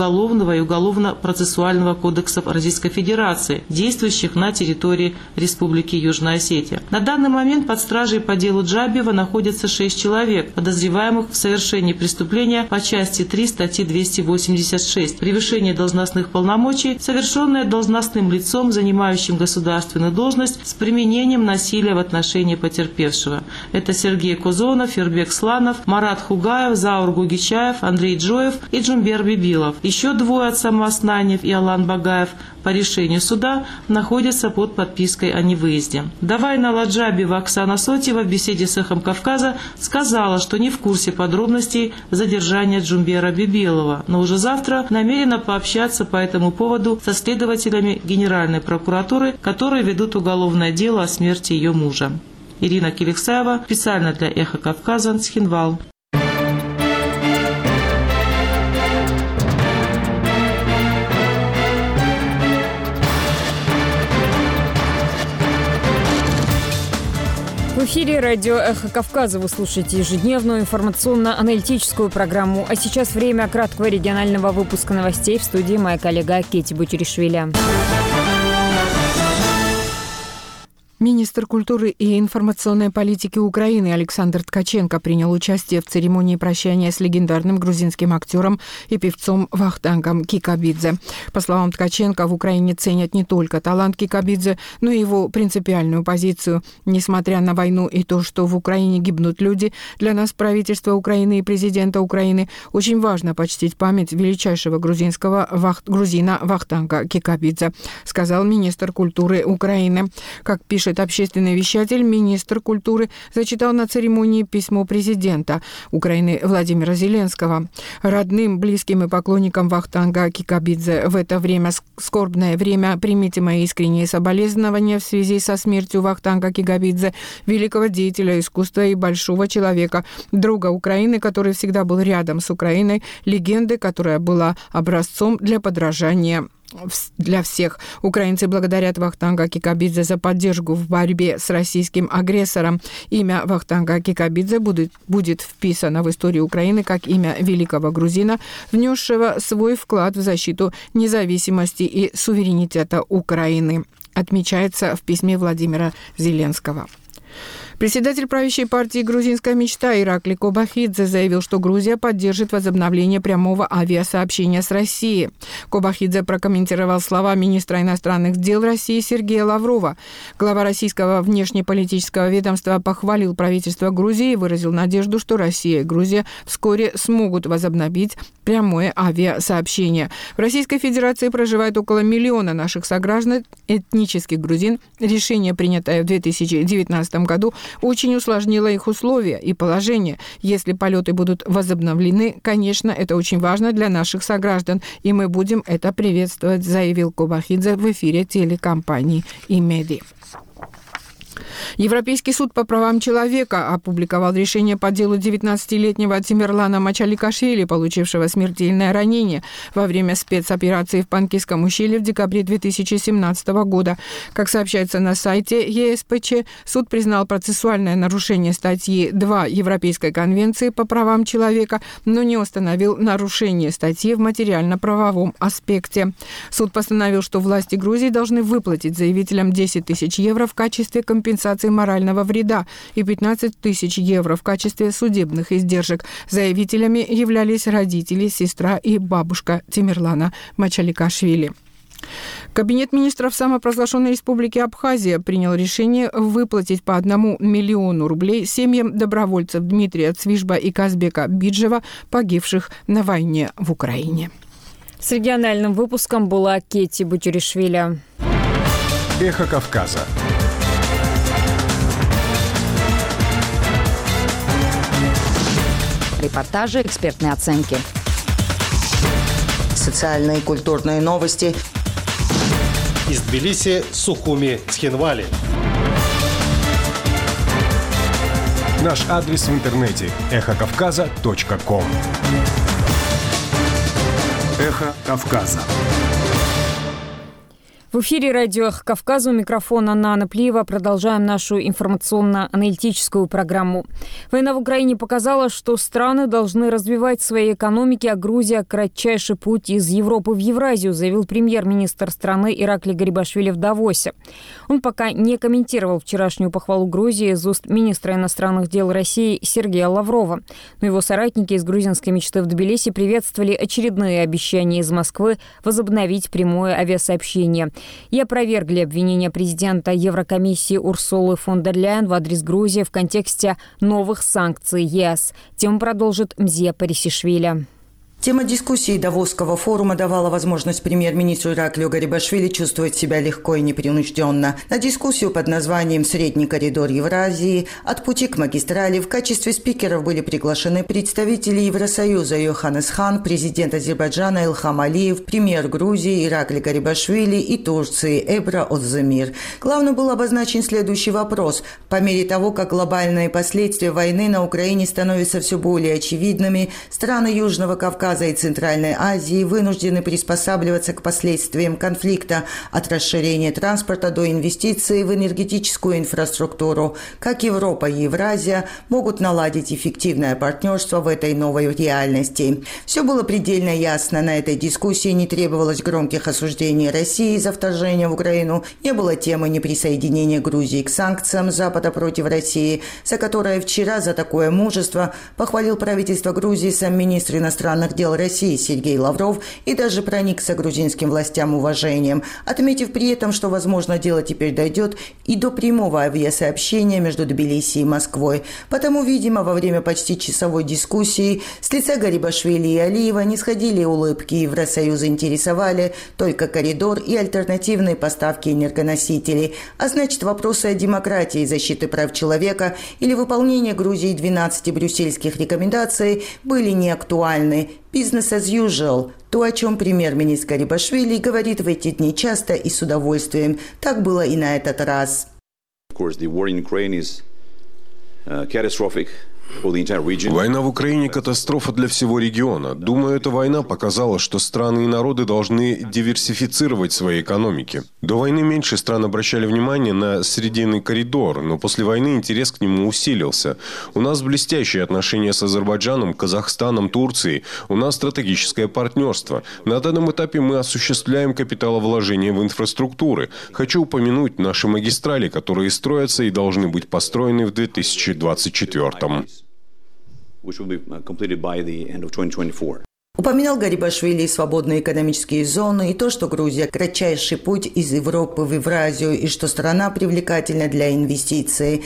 Уголовного и Уголовно-процессуального кодексов Российской Федерации, действующих на территории Республики Южная Осетия. На данный момент под стражей по делу Джабиева находятся шесть человек, подозреваемых в совершении преступления по части три статьи двести восемьдесят шесть «Превышение должностных полномочий», совершенное должностным лицом, занимающим государственную должность, с применением насилия в отношении потерпевшего. Это Сергей Козонов, Фербек Сланов, Марат Хугаев, Заур Гугичаев, Андрей Джоев и Джумбер Бибилов. Еще двое от Самооснаниев и Алан Багаев по решению суда находятся под подпиской о невыезде. Давайна Ладжабиева Оксана Сотьева в беседе с «Эхом Кавказа» сказала, что не в курсе подробностей задержания Джумбера Бибилова, но уже завтра намерена пообщаться по этому поводу со следователями Генеральной прокуратуры, которые ведут уголовное дело о смерти ее мужа. Ирина Киликсаева, специально для «Эхо Кавказа», Цхинвал. В эфире радио «Эхо Кавказа». Вы слушаете ежедневную информационно-аналитическую программу. А сейчас время краткого регионального выпуска новостей. В студии моя коллега Кетти Бутиришвили. Министр культуры и информационной политики Украины Александр Ткаченко принял участие в церемонии прощания с легендарным грузинским актером и певцом Вахтангом Кикабидзе. По словам Ткаченко, в Украине ценят не только талант Кикабидзе, но и его принципиальную позицию. Несмотря на войну и то, что в Украине гибнут люди, для нас, правительства Украины и президента Украины, очень важно почтить память величайшего грузинского вах... грузина Вахтанга Кикабидзе, сказал министр культуры Украины. Как пишет общественный вещатель, министр культуры зачитал на церемонии письмо президента Украины Владимира Зеленского. Родным, близким и поклонникам Вахтанга Кикабидзе в это время, скорбное время, примите мои искренние соболезнования в связи со смертью Вахтанга Кикабидзе, великого деятеля искусства и большого человека, друга Украины, который всегда был рядом с Украиной, легенды, которая была образцом для подражания для всех. Украинцы благодарят Вахтанга Кикабидзе за поддержку в борьбе с российским агрессором. Имя Вахтанга Кикабидзе будет, будет вписано в историю Украины как имя великого грузина, внесшего свой вклад в защиту независимости и суверенитета Украины, отмечается в письме Владимира Зеленского. Председатель правящей партии «Грузинская мечта» Иракли Кобахидзе заявил, что Грузия поддержит возобновление прямого авиасообщения с Россией. Кобахидзе прокомментировал слова министра иностранных дел России Сергея Лаврова. Глава российского внешнеполитического ведомства похвалил правительство Грузии и выразил надежду, что Россия и Грузия вскоре смогут возобновить прямое авиасообщение. В Российской Федерации проживает около миллиона наших сограждан, этнических грузин. Решение, принятое в две тысячи девятнадцатом году, очень усложнило их условия и положение. Если полеты будут возобновлены, конечно, это очень важно для наших сограждан, и мы будем это приветствовать, заявил Кобахидзе в эфире телекомпании «Имеди». Европейский суд по правам человека опубликовал решение по делу девятнадцатилетнего Тимерлана Мачаликашвили, получившего смертельное ранение во время спецоперации в Панкисском ущелье в декабре две тысячи семнадцатого года. Как сообщается на сайте ЕСПЧ, суд признал процессуальное нарушение статьи два Европейской конвенции по правам человека, но не установил нарушение статьи в материально-правовом аспекте. Суд постановил, что власти Грузии должны выплатить заявителям десять тысяч евро в качестве компенсации морального вреда и пятнадцать тысяч евро в качестве судебных издержек. Заявителями являлись родители, сестра и бабушка Тимерлана Мачаликашвили. Кабинет министров самопровозглашенной республики Абхазия принял решение выплатить по одному миллиону рублей семьям добровольцев Дмитрия Цвижба и Казбека Биджева, погибших на войне в Украине. С региональным выпуском была Кетти Бутиришвили. Эхо Кавказа. Репортажи, экспертные оценки. Социальные и культурные новости. Из Тбилиси, Сухуми, Цхинвали. Наш адрес в интернете – эхо кавказа точка ком. Эхо Кавказа. В эфире радио «Кавказ», у микрофона Нана Плиева. Продолжаем нашу информационно-аналитическую программу. Война в Украине показала, что страны должны развивать свои экономики, а Грузия – кратчайший путь из Европы в Евразию, заявил премьер-министр страны Ираклий Гарибашвили в Давосе. Он пока не комментировал вчерашнюю похвалу Грузии из уст министра иностранных дел России Сергея Лаврова. Но его соратники из грузинской мечты в Тбилиси приветствовали очередные обещания из Москвы возобновить прямое авиасообщение и опровергли обвинения президента Еврокомиссии Урсулы фон дер Ляйен в адрес Грузии в контексте новых санкций ЕС. Тему продолжит Мзия Парисишвили. Тема дискуссии Давосского форума давала возможность премьер-министру Ираклию Гарибашвили чувствовать себя легко и непринужденно. На дискуссию под названием «Средний коридор Евразии. От пути к магистрали» в качестве спикеров были приглашены представители Евросоюза Йоханнес Хан, президент Азербайджана Илхам Алиев, премьер Грузии Ираклий Гарибашвили и Турции Эбра Оздемир. Главным был обозначен следующий вопрос. По мере того, как глобальные последствия войны на Украине становятся все более очевидными, страны Южного Кавказа и Центральной Азии вынуждены приспосабливаться к последствиям конфликта от расширения транспорта до инвестиций в энергетическую инфраструктуру. Как Европа и Евразия могут наладить эффективное партнерство в этой новой реальности. Все было предельно ясно. На этой дискуссии не требовалось громких осуждений России за вторжение в Украину, не было темы неприсоединения Грузии к санкциям Запада против России, за которое вчера за такое мужество похвалил правительство Грузии сам министр иностранных дел России Сергей Лавров и даже проникся грузинским властям уважением, отметив при этом, что, возможно, дело теперь дойдет и до прямого авиасообщения между Тбилиси и Москвой. Потому, видимо, во время почти часовой дискуссии с лица Гарибашвили и Алиева не сходили улыбки. Евросоюза интересовали только коридор и альтернативные поставки энергоносителей, а значит, вопросы о демократии, защиты прав человека или выполнения Грузии двенадцати брюссельских рекомендаций были неактуальны. Business as usual. То, о чем премьер-министр Гарибашвили говорит в эти дни часто и с удовольствием. Так было и на этот раз. Война в Украине – катастрофа для всего региона. Думаю, эта война показала, что страны и народы должны диверсифицировать свои экономики. До войны меньше стран обращали внимание на Срединный коридор, но после войны интерес к нему усилился. У нас блестящие отношения с Азербайджаном, Казахстаном, Турцией. У нас стратегическое партнерство. На данном этапе мы осуществляем капиталовложения в инфраструктуры. Хочу упомянуть наши магистрали, которые строятся и должны быть построены в две тысячи двадцать четвёртом. Упоминал Гарибашвили свободные экономические зоны и то, что Грузия – кратчайший путь из Европы в Евразию и что страна привлекательна для инвестиций.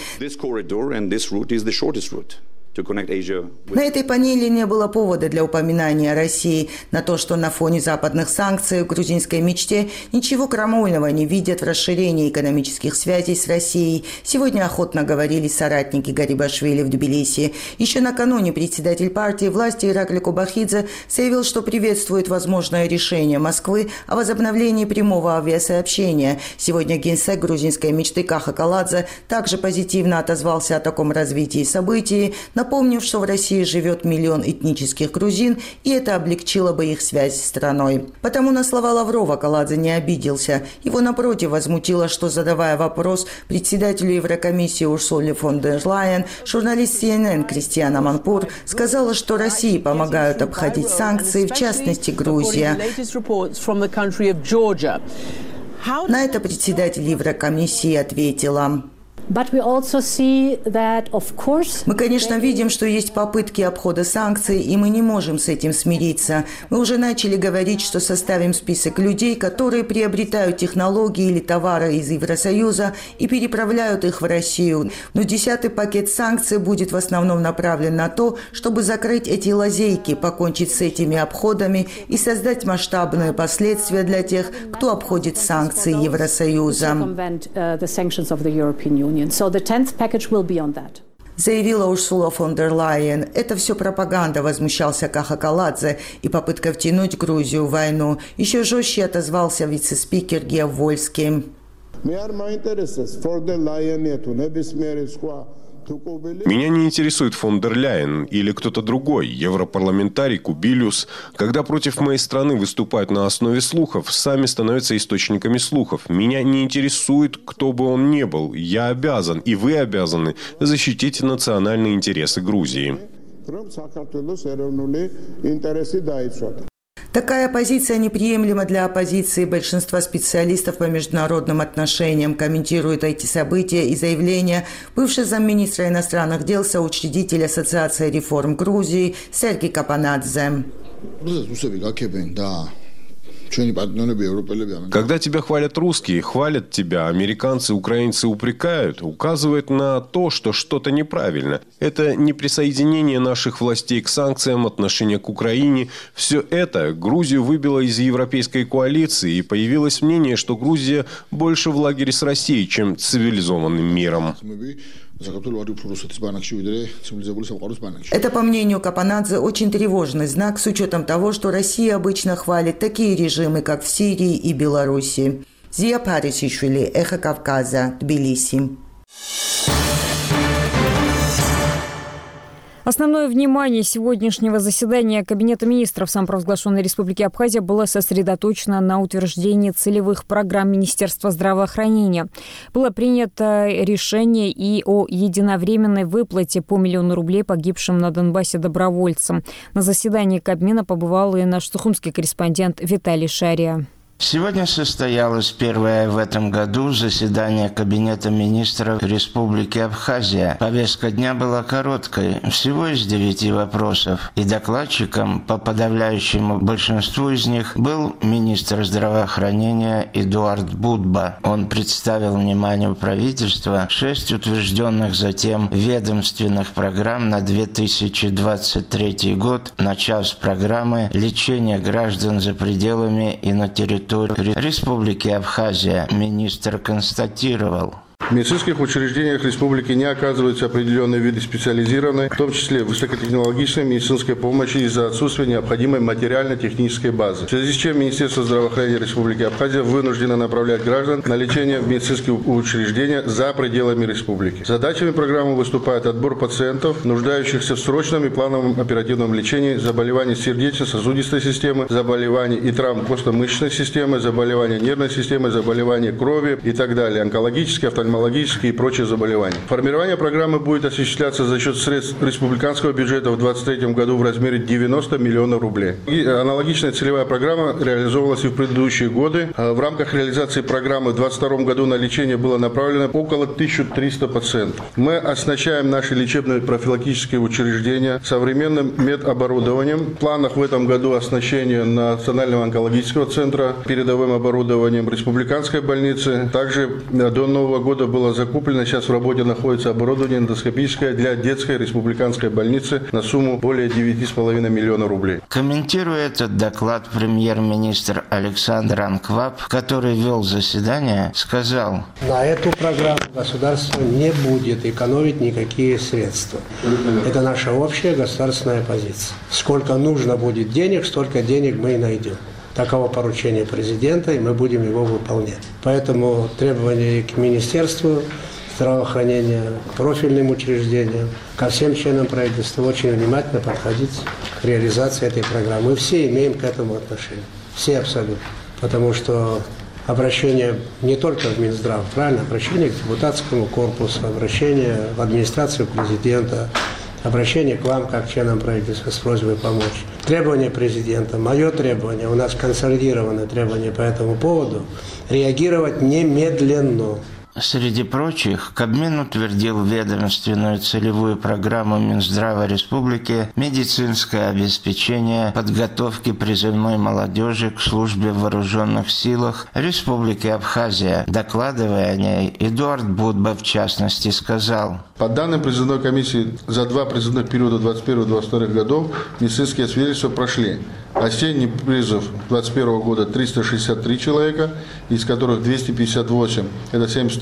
На этой панели не было повода для упоминания о России, на то, что на фоне западных санкций в грузинской мечте ничего крамольного не видят в расширении экономических связей с Россией. Сегодня охотно говорили соратники Гарибашвили в Тбилиси. Еще накануне председатель партии власти Ираклий Кобахидзе заявил, что приветствует возможное решение Москвы о возобновлении прямого авиасообщения. Сегодня генсек грузинской мечты Каха Каладзе также позитивно отозвался о таком развитии событий, напомнив, что в России живет миллион этнических грузин, и это облегчило бы их связь с страной. Потому на слова Лаврова Каладзе не обиделся. Его, напротив, возмутило, что, задавая вопрос председателю Еврокомиссии Урсуле фон дер Ляйен, журналист си эн эн Кристиана Манпур сказала, что России помогают обходить санкции, в частности, Грузия. На это председатель Еврокомиссии ответила: Мы, конечно, видим, что есть попытки обхода санкций, и мы не можем с этим смириться. Мы уже начали говорить, что составим список людей, которые приобретают технологии или товары из Евросоюза и переправляют их в Россию. Но десятый пакет санкций будет в основном направлен на то, чтобы закрыть эти лазейки, покончить с этими обходами и создать масштабные последствия для тех, кто обходит санкции Евросоюза. So the tenth package will be on that. Заявила Урсула фон дер Ляйен. Это все пропаганда, возмущался Каха Каладзе, и попытка втянуть Грузию в войну. Еще жестче отозвался вице-спикер Гео Вольский. Меня не интересует фон дер Ляйен или кто-то другой, европарламентарий, Кубилюс. Когда против моей страны выступают на основе слухов, сами становятся источниками слухов. Меня не интересует, кто бы он ни был. Я обязан, и вы обязаны, защитить национальные интересы Грузии. Такая позиция неприемлема для оппозиции большинства специалистов по международным отношениям, комментирует эти события и заявления бывший замминистра иностранных дел, соучредитель Ассоциации реформ Грузии Сергей Капанадзе. Когда тебя хвалят русские, хвалят тебя, американцы, украинцы упрекают, указывает на то, что что-то неправильно. Это неприсоединение наших властей к санкциям, отношение к Украине. Все это Грузию выбило из европейской коалиции, и появилось мнение, что Грузия больше в лагере с Россией, чем цивилизованным миром. Это, по мнению Капанадзе, очень тревожный знак с учетом того, что Россия обычно хвалит такие режимы, как в Сирии и Беларуси. Зия Парисишвили, Эхо Кавказа, Тбилиси. Основное внимание сегодняшнего заседания Кабинета министров самопровозглашенной Республики Абхазия было сосредоточено на утверждении целевых программ Министерства здравоохранения. Было принято решение и о единовременной выплате по миллиону рублей погибшим на Донбассе добровольцам. На заседании Кабмина побывал и наш сухумский корреспондент Виталий Шария. Сегодня состоялось первое в этом году заседание Кабинета министров Республики Абхазия. Повестка дня была короткой, всего из девяти вопросов. И докладчиком по подавляющему большинству из них был министр здравоохранения Эдуард Будба. Он представил вниманию правительства шесть утвержденных затем ведомственных программ на две тысячи двадцать третий год, начав с программы лечения граждан за пределами и на территории Республики Абхазия. Министр констатировал: в медицинских учреждениях республики не оказываются определенные виды специализированной, в том числе высокотехнологичной медицинской помощи из-за отсутствия необходимой материально-технической базы. В связи с чем Министерство здравоохранения Республики Абхазия вынуждено направлять граждан на лечение в медицинские учреждения за пределами республики. Задачами программы выступает отбор пациентов, нуждающихся в срочном и плановом оперативном лечении заболеваний сердечно-сосудистой системы, заболеваний и травм костно-мышечной системы, заболеваний нервной системы, заболеваний крови и так далее, онкологические, автоматические, офтальмологические и прочие заболевания. Формирование программы будет осуществляться за счет средств республиканского бюджета в две тысячи двадцать третьем году в размере девяносто миллионов рублей. И аналогичная целевая программа реализовывалась и в предыдущие годы. В рамках реализации программы в две тысячи двадцать втором году на лечение было направлено около тысячи триста пациентов. Мы оснащаем наши лечебные профилактические учреждения современным медоборудованием. В планах в этом году оснащение Национального онкологического центра передовым оборудованием республиканской больницы. Также до Нового года было закуплено, сейчас в работе находится оборудование эндоскопическое для детской республиканской больницы на сумму более девяти с половиной миллионов рублей. Комментируя этот доклад, премьер-министр Александр Анкваб, который вел заседание, сказал: на эту программу государство не будет экономить никакие средства. Это наша общая государственная позиция. Сколько нужно будет денег, столько денег мы и найдем. Таково поручение президента, и мы будем его выполнять. Поэтому требования к Министерству здравоохранения, к профильным учреждениям, ко всем членам правительства очень внимательно подходить к реализации этой программы. Мы все имеем к этому отношение. Все абсолютно. Потому что обращение не только в Минздрав, правильно? Обращение к депутатскому корпусу, обращение в администрацию президента, обращение к вам, как членам правительства, с просьбой помочь. Требования президента, мое требование, у нас консолидированное требование по этому поводу, реагировать немедленно. Среди прочих, Кабмин утвердил ведомственную целевую программу Минздрава Республики «Медицинское обеспечение подготовки призывной молодежи к службе в вооруженных силах Республики Абхазия». Докладывая о ней, Эдуард Будба, в частности, сказал: по данным призывной комиссии, за два призывных периода двадцать первого — двадцать второго годов медицинские свидетельства прошли. Осенний призыв двадцать первого года триста шестьдесят три человека, из которых двести пятьдесят восемь, это семьдесят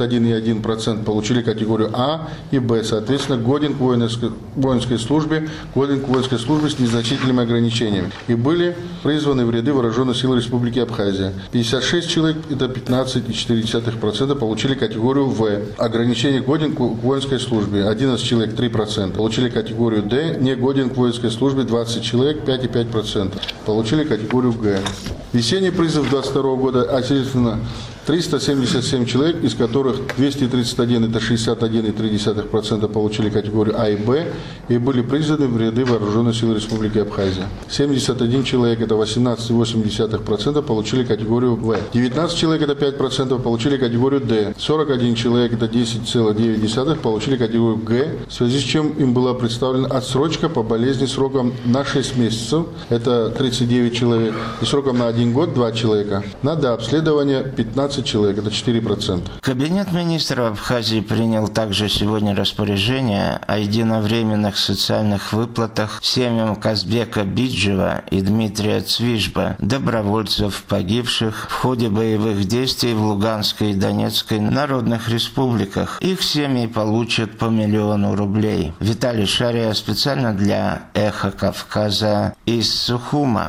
один и один десятых процента получили категорию А и Б. Соответственно, годен к воинской, воинской службе, годен к воинской службе с незначительными ограничениями. И были призваны в ряды Вооруженных сил Республики Абхазия. пятьдесят шесть человек, это пятнадцать и четыре десятых процента, получили категорию В. Ограничение годен к воинской службе. одиннадцать человек, три процента. Получили категорию Д. Не годен к воинской службе, двадцать человек, пять и пять десятых процента. Получили категорию Г. Весенний призыв двадцать второго года, ответственно, триста семьдесят семь человек, из которых двести тридцать один, это шестьдесят один и три десятых процента, получили категорию А и Б и были призваны в ряды Вооруженных сил Республики Абхазия. семьдесят один человек, это восемнадцать и восемь десятых процента, получили категорию В. девятнадцать человек, это пять процентов, получили категорию Д. сорок один человек, это десять целых девять десятых, получили категорию Г, в связи с чем им была представлена отсрочка по болезни сроком на шесть месяцев, это тридцать девять человек, и сроком на один год два человека. На дообследование пятнадцать человек, это четыре процента. Кабинет министров Абхазии принял также сегодня распоряжение о единовременных социальных выплатах семьям Казбека Биджева и Дмитрия Цвижба, добровольцев, погибших в ходе боевых действий в Луганской и Донецкой народных республиках. Их семьи получат по миллиону рублей. Виталий Шария специально для «Эхо Кавказа» из Сухума.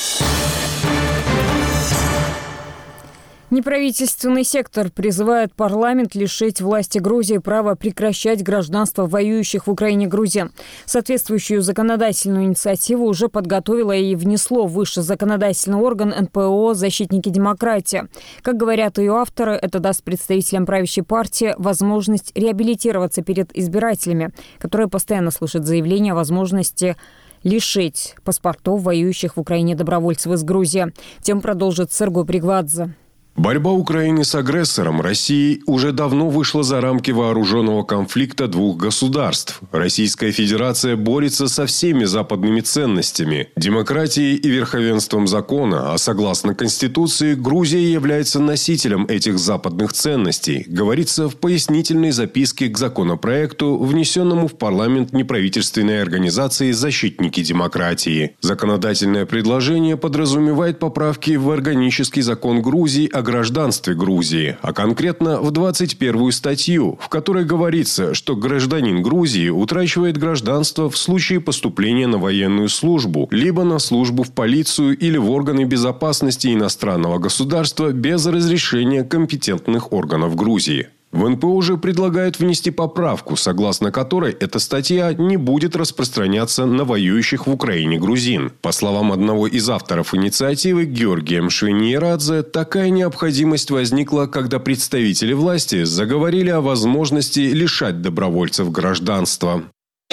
Неправительственный сектор призывает парламент лишить власти Грузии права прекращать гражданство воюющих в Украине грузин. Соответствующую законодательную инициативу уже подготовило и внесло в высший законодательный орган эн пэ о «Защитники демократии». Как говорят ее авторы, это даст представителям правящей партии возможность реабилитироваться перед избирателями, которые постоянно слышат заявления о возможности лишить паспортов воюющих в Украине добровольцев из Грузии. Тем продолжит Сергой Пригвадзе. Борьба Украины с агрессором России уже давно вышла за рамки вооруженного конфликта двух государств. Российская Федерация борется со всеми западными ценностями, демократией и верховенством закона, а согласно Конституции, Грузия является носителем этих западных ценностей, говорится в пояснительной записке к законопроекту, внесенному в парламент неправительственной организации «Защитники демократии». Законодательное предложение подразумевает поправки в органический закон Грузии о гражданстве Грузии, а конкретно в двадцать первую статью, в которой говорится, что гражданин Грузии утрачивает гражданство в случае поступления на военную службу, либо на службу в полицию или в органы безопасности иностранного государства без разрешения компетентных органов Грузии. В эн пэ о же предлагают внести поправку, согласно которой эта статья не будет распространяться на воюющих в Украине грузин. По словам одного из авторов инициативы Георгия Мшвениерадзе, такая необходимость возникла, когда представители власти заговорили о возможности лишать добровольцев гражданства.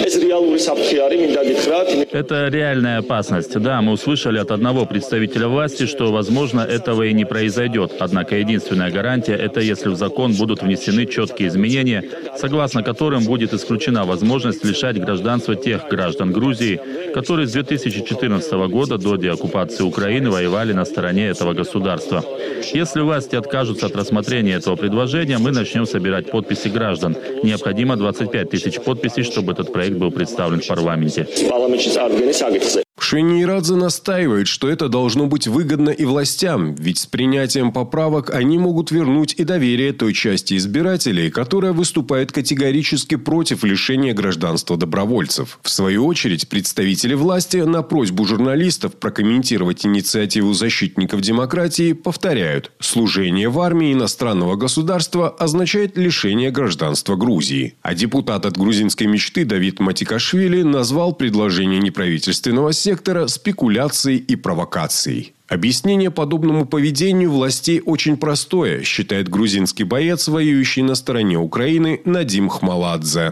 Это реальная опасность. Да, мы услышали от одного представителя власти, что, возможно, этого и не произойдет. Однако единственная гарантия – это если в закон будут внесены четкие изменения, согласно которым будет исключена возможность лишать гражданства тех граждан Грузии, которые с две тысячи четырнадцатого года до деоккупации Украины воевали на стороне этого государства. Если власти откажутся от рассмотрения этого предложения, мы начнем собирать подписи граждан. Необходимо двадцать пять тысяч подписей, чтобы этот проект был представлен в парламенте. Мшвениерадзе настаивает, что это должно быть выгодно и властям, ведь с принятием поправок они могут вернуть и доверие той части избирателей, которая выступает категорически против лишения гражданства добровольцев. В свою очередь, представители власти на просьбу журналистов прокомментировать инициативу защитников демократии повторяют: служение в армии иностранного государства означает лишение гражданства Грузии. А депутат от грузинской мечты Давид Матикашвили назвал предложение неправительственного сектора спекуляцией и провокацией. Объяснение подобному поведению властей очень простое, считает грузинский боец, воюющий на стороне Украины, Надим Хмаладзе.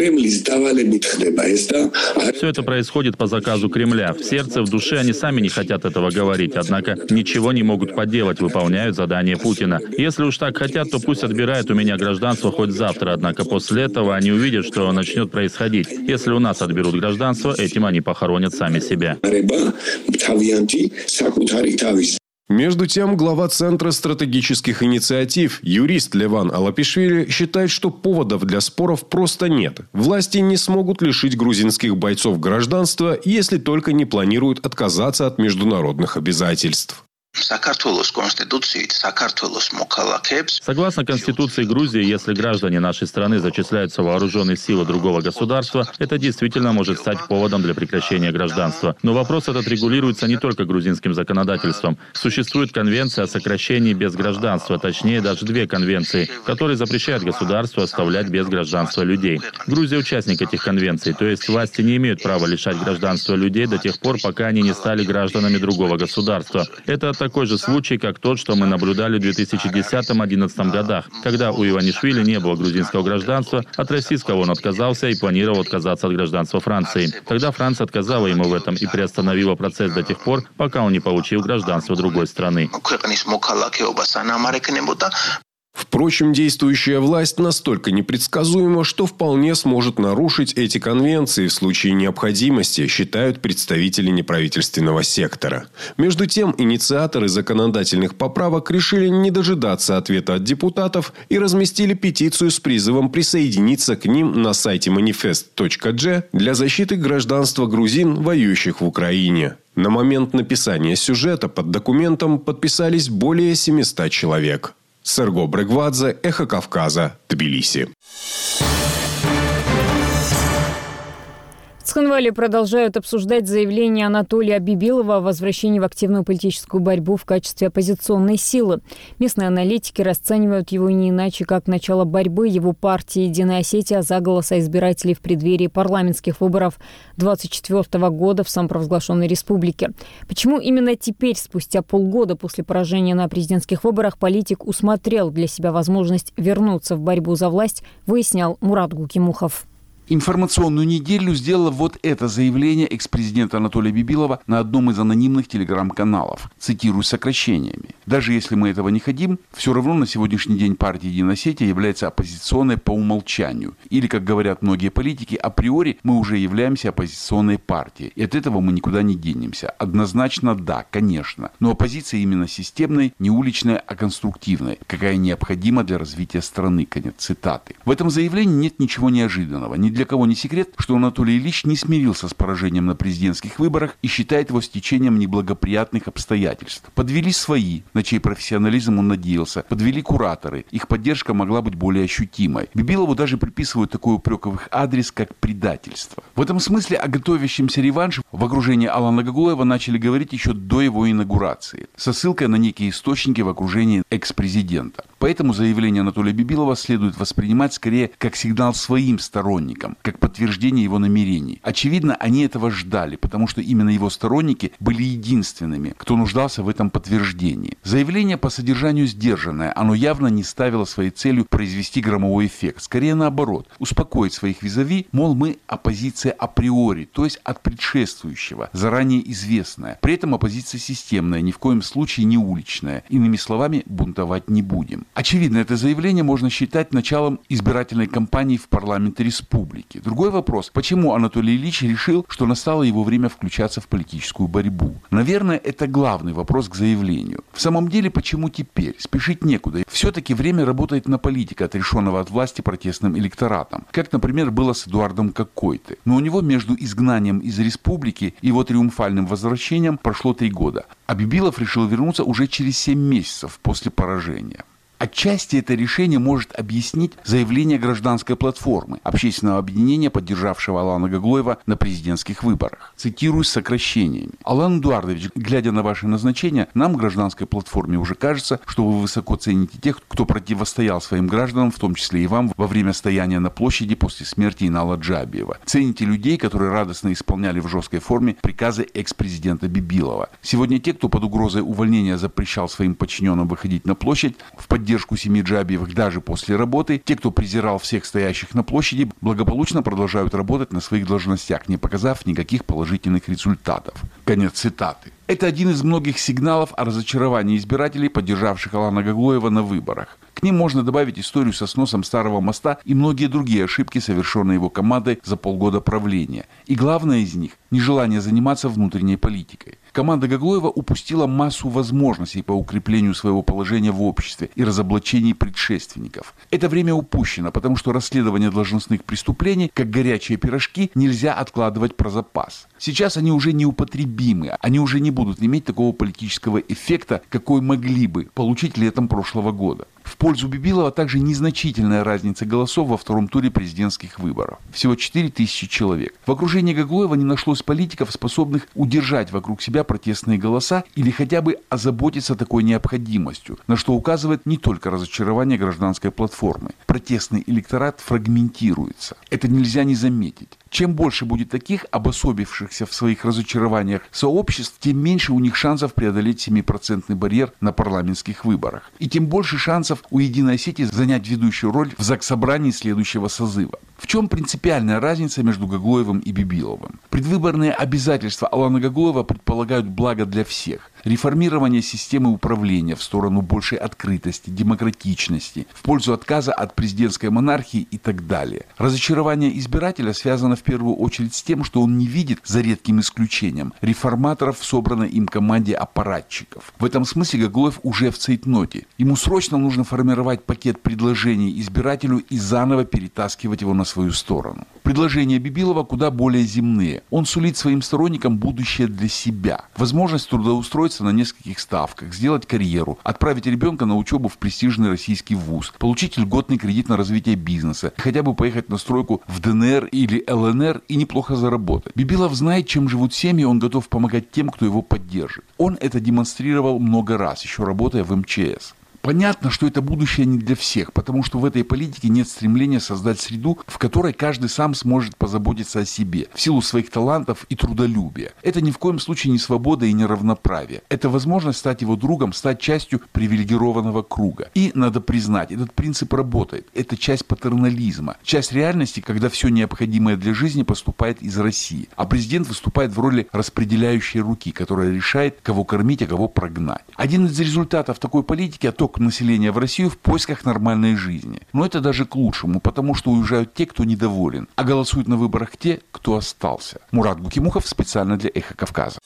Все это происходит по заказу Кремля. В сердце, в душе они сами не хотят этого говорить, однако ничего не могут поделать, выполняют задание Путина. Если уж так хотят, то пусть отбирают у меня гражданство хоть завтра, однако после этого они увидят, что начнет происходить. Если у нас отберут гражданство, этим они похоронят сами себя. Между тем, глава Центра стратегических инициатив, юрист Леван Алапишвили, считает, что поводов для споров просто нет. Власти не смогут лишить грузинских бойцов гражданства, если только не планируют отказаться от международных обязательств. Согласно Конституции Грузии, если граждане нашей страны зачисляются в вооруженные силы другого государства, это действительно может стать поводом для прекращения гражданства. Но вопрос этот регулируется не только грузинским законодательством. Существует конвенция о сокращении без гражданства, точнее даже две конвенции, которые запрещают государству оставлять без гражданства людей. Грузия участник этих конвенций, то есть власти не имеют права лишать гражданства людей до тех пор, пока они не стали гражданами другого государства. Это такой же случай, как тот, что мы наблюдали в две тысячи десятом — две тысячи одиннадцатом годах, когда у Иванишвили не было грузинского гражданства, от российского он отказался и планировал отказаться от гражданства Франции. Тогда Франция отказала ему в этом и приостановила процесс до тех пор, пока он не получил гражданство другой страны. Впрочем, действующая власть настолько непредсказуема, что вполне сможет нарушить эти конвенции в случае необходимости, считают представители неправительственного сектора. Между тем, инициаторы законодательных поправок решили не дожидаться ответа от депутатов и разместили петицию с призывом присоединиться к ним на сайте манифест точка джи для защиты гражданства грузин, воюющих в Украине. На момент написания сюжета под документом подписались более семисот человек. Серго Брегвадзе, Эхо Кавказа, Тбилиси. В Цхинвале продолжают обсуждать заявление Анатолия Бибилова о возвращении в активную политическую борьбу в качестве оппозиционной силы. Местные аналитики расценивают его не иначе, как начало борьбы его партии «Единая Осетия» за голоса избирателей в преддверии парламентских выборов две тысячи двадцать четвёртого года в самопровозглашенной республике. Почему именно теперь, спустя полгода после поражения на президентских выборах, политик усмотрел для себя возможность вернуться в борьбу за власть, выяснял Мурат Гукимухов. Информационную неделю сделало вот это заявление экс-президента Анатолия Бибилова на одном из анонимных телеграм-каналов. Цитирую сокращениями. «Даже если мы этого не хотим, все равно на сегодняшний день партия «Единая Осетия» является оппозиционной по умолчанию. Или, как говорят многие политики, априори мы уже являемся оппозиционной партией. И от этого мы никуда не денемся. Однозначно да, конечно. Но оппозиция именно системной, не уличная, а конструктивной, какая необходима для развития страны». Конец цитаты. В этом заявлении нет ничего неожиданного. Ни для кого не секрет, что Анатолий Ильич не смирился с поражением на президентских выборах и считает его стечением неблагоприятных обстоятельств. Подвели свои, на чей профессионализм он надеялся, подвели кураторы, их поддержка могла быть более ощутимой. Бибилову даже приписывают такой упрек в их адрес, как предательство. В этом смысле о готовящемся реванше в окружении Алана Гагулаева начали говорить еще до его инаугурации, со ссылкой на некие источники в окружении экс-президента. Поэтому заявление Анатолия Бибилова следует воспринимать скорее как сигнал своим сторонникам, как подтверждение его намерений. Очевидно, они этого ждали, потому что именно его сторонники были единственными, кто нуждался в этом подтверждении. Заявление по содержанию сдержанное, оно явно не ставило своей целью произвести громовой эффект. Скорее наоборот, успокоить своих визави, мол, мы оппозиция априори, то есть от предшествующего, заранее известная. При этом оппозиция системная, ни в коем случае не уличная. Иными словами, бунтовать не будем. Очевидно, это заявление можно считать началом избирательной кампании в парламенте республики. Другой вопрос, почему Анатолий Ильич решил, что настало его время включаться в политическую борьбу? Наверное, это главный вопрос к заявлению. В самом деле, почему теперь? Спешить некуда. Все-таки время работает на политика, отрешенного от власти протестным электоратом. Как, например, было с Эдуардом Какойты. Но у него между изгнанием из республики и его триумфальным возвращением прошло три года. А Бибилов решил вернуться уже через семь месяцев после поражения. Отчасти это решение может объяснить заявление гражданской платформы, общественного объединения, поддержавшего Алана Гагулаева на президентских выборах. Цитирую с сокращениями. Алан Эдуардович, глядя на ваше назначение, нам, гражданской платформе, уже кажется, что вы высоко цените тех, кто противостоял своим гражданам, в том числе и вам, во время стояния на площади после смерти Инала Джабиева. Цените людей, которые радостно исполняли в жесткой форме приказы экс-президента Бибилова. Сегодня те, кто под угрозой увольнения запрещал своим подчиненным выходить на площадь, в поддержку поддержку семьи Джабиевых даже после работы, те, кто презирал всех стоящих на площади, благополучно продолжают работать на своих должностях, не показав никаких положительных результатов. Конец цитаты. Это один из многих сигналов о разочаровании избирателей, поддержавших Алана Гагулаева на выборах. К ним можно добавить историю со сносом старого моста и многие другие ошибки, совершенные его командой за полгода правления. И главное из них – нежелание заниматься внутренней политикой. Команда Гаглоева упустила массу возможностей по укреплению своего положения в обществе и разоблачении предшественников. Это время упущено, потому что расследование должностных преступлений, как горячие пирожки, нельзя откладывать про запас. Сейчас они уже неупотребимы, они уже не будут иметь такого политического эффекта, какой могли бы получить летом прошлого года. В пользу Бибилова также незначительная разница голосов во втором туре президентских выборов. Всего четыре тысячи человек. В окружении Гаглоева не нашлось политиков, способных удержать вокруг себя протестные голоса или хотя бы озаботиться такой необходимостью, на что указывает не только разочарование гражданской платформы. Протестный электорат фрагментируется. Это нельзя не заметить. Чем больше будет таких, обособившихся в своих разочарованиях сообществ, тем меньше у них шансов преодолеть семипроцентный барьер на парламентских выборах. И тем больше шансов у Единой Осетии занять ведущую роль в Заксобрании следующего созыва. В чем принципиальная разница между Гаглоевым и Бибиловым? Предвыборные обязательства Алана Гаглоева предполагают благо для всех. Реформирование системы управления в сторону большей открытости, демократичности, в пользу отказа от президентской монархии и так далее. Разочарование избирателя связано в первую очередь с тем, что он не видит, за редким исключением, реформаторов в собранной им команде аппаратчиков. В этом смысле Гаглоев уже в цейтноте. Ему срочно нужно формировать пакет предложений избирателю и заново перетаскивать его на свою сторону. Предложения Бибилова куда более земные. Он сулит своим сторонникам будущее для себя. Возможность трудоустроиться на нескольких ставках, сделать карьеру, отправить ребенка на учебу в престижный российский вуз, получить льготный кредит на развитие бизнеса, хотя бы поехать на стройку в ДНР или ЛНР и неплохо заработать. Бибилов знает, чем живут семьи, он готов помогать тем, кто его поддержит. Он это демонстрировал много раз, еще работая в эм че эс. Понятно, что это будущее не для всех, потому что в этой политике нет стремления создать среду, в которой каждый сам сможет позаботиться о себе, в силу своих талантов и трудолюбия. Это ни в коем случае не свобода и не равноправие. Это возможность стать его другом, стать частью привилегированного круга. И, надо признать, этот принцип работает. Это часть патернализма, часть реальности, когда все необходимое для жизни поступает из России, а президент выступает в роли распределяющей руки, которая решает, кого кормить, а кого прогнать. Один из результатов такой политики – отток населения в Россию в поисках нормальной жизни. Но это даже к лучшему, потому что уезжают те, кто недоволен, а голосуют на выборах те, кто остался. Мурат Гукимухов специально для «Эхо Кавказа».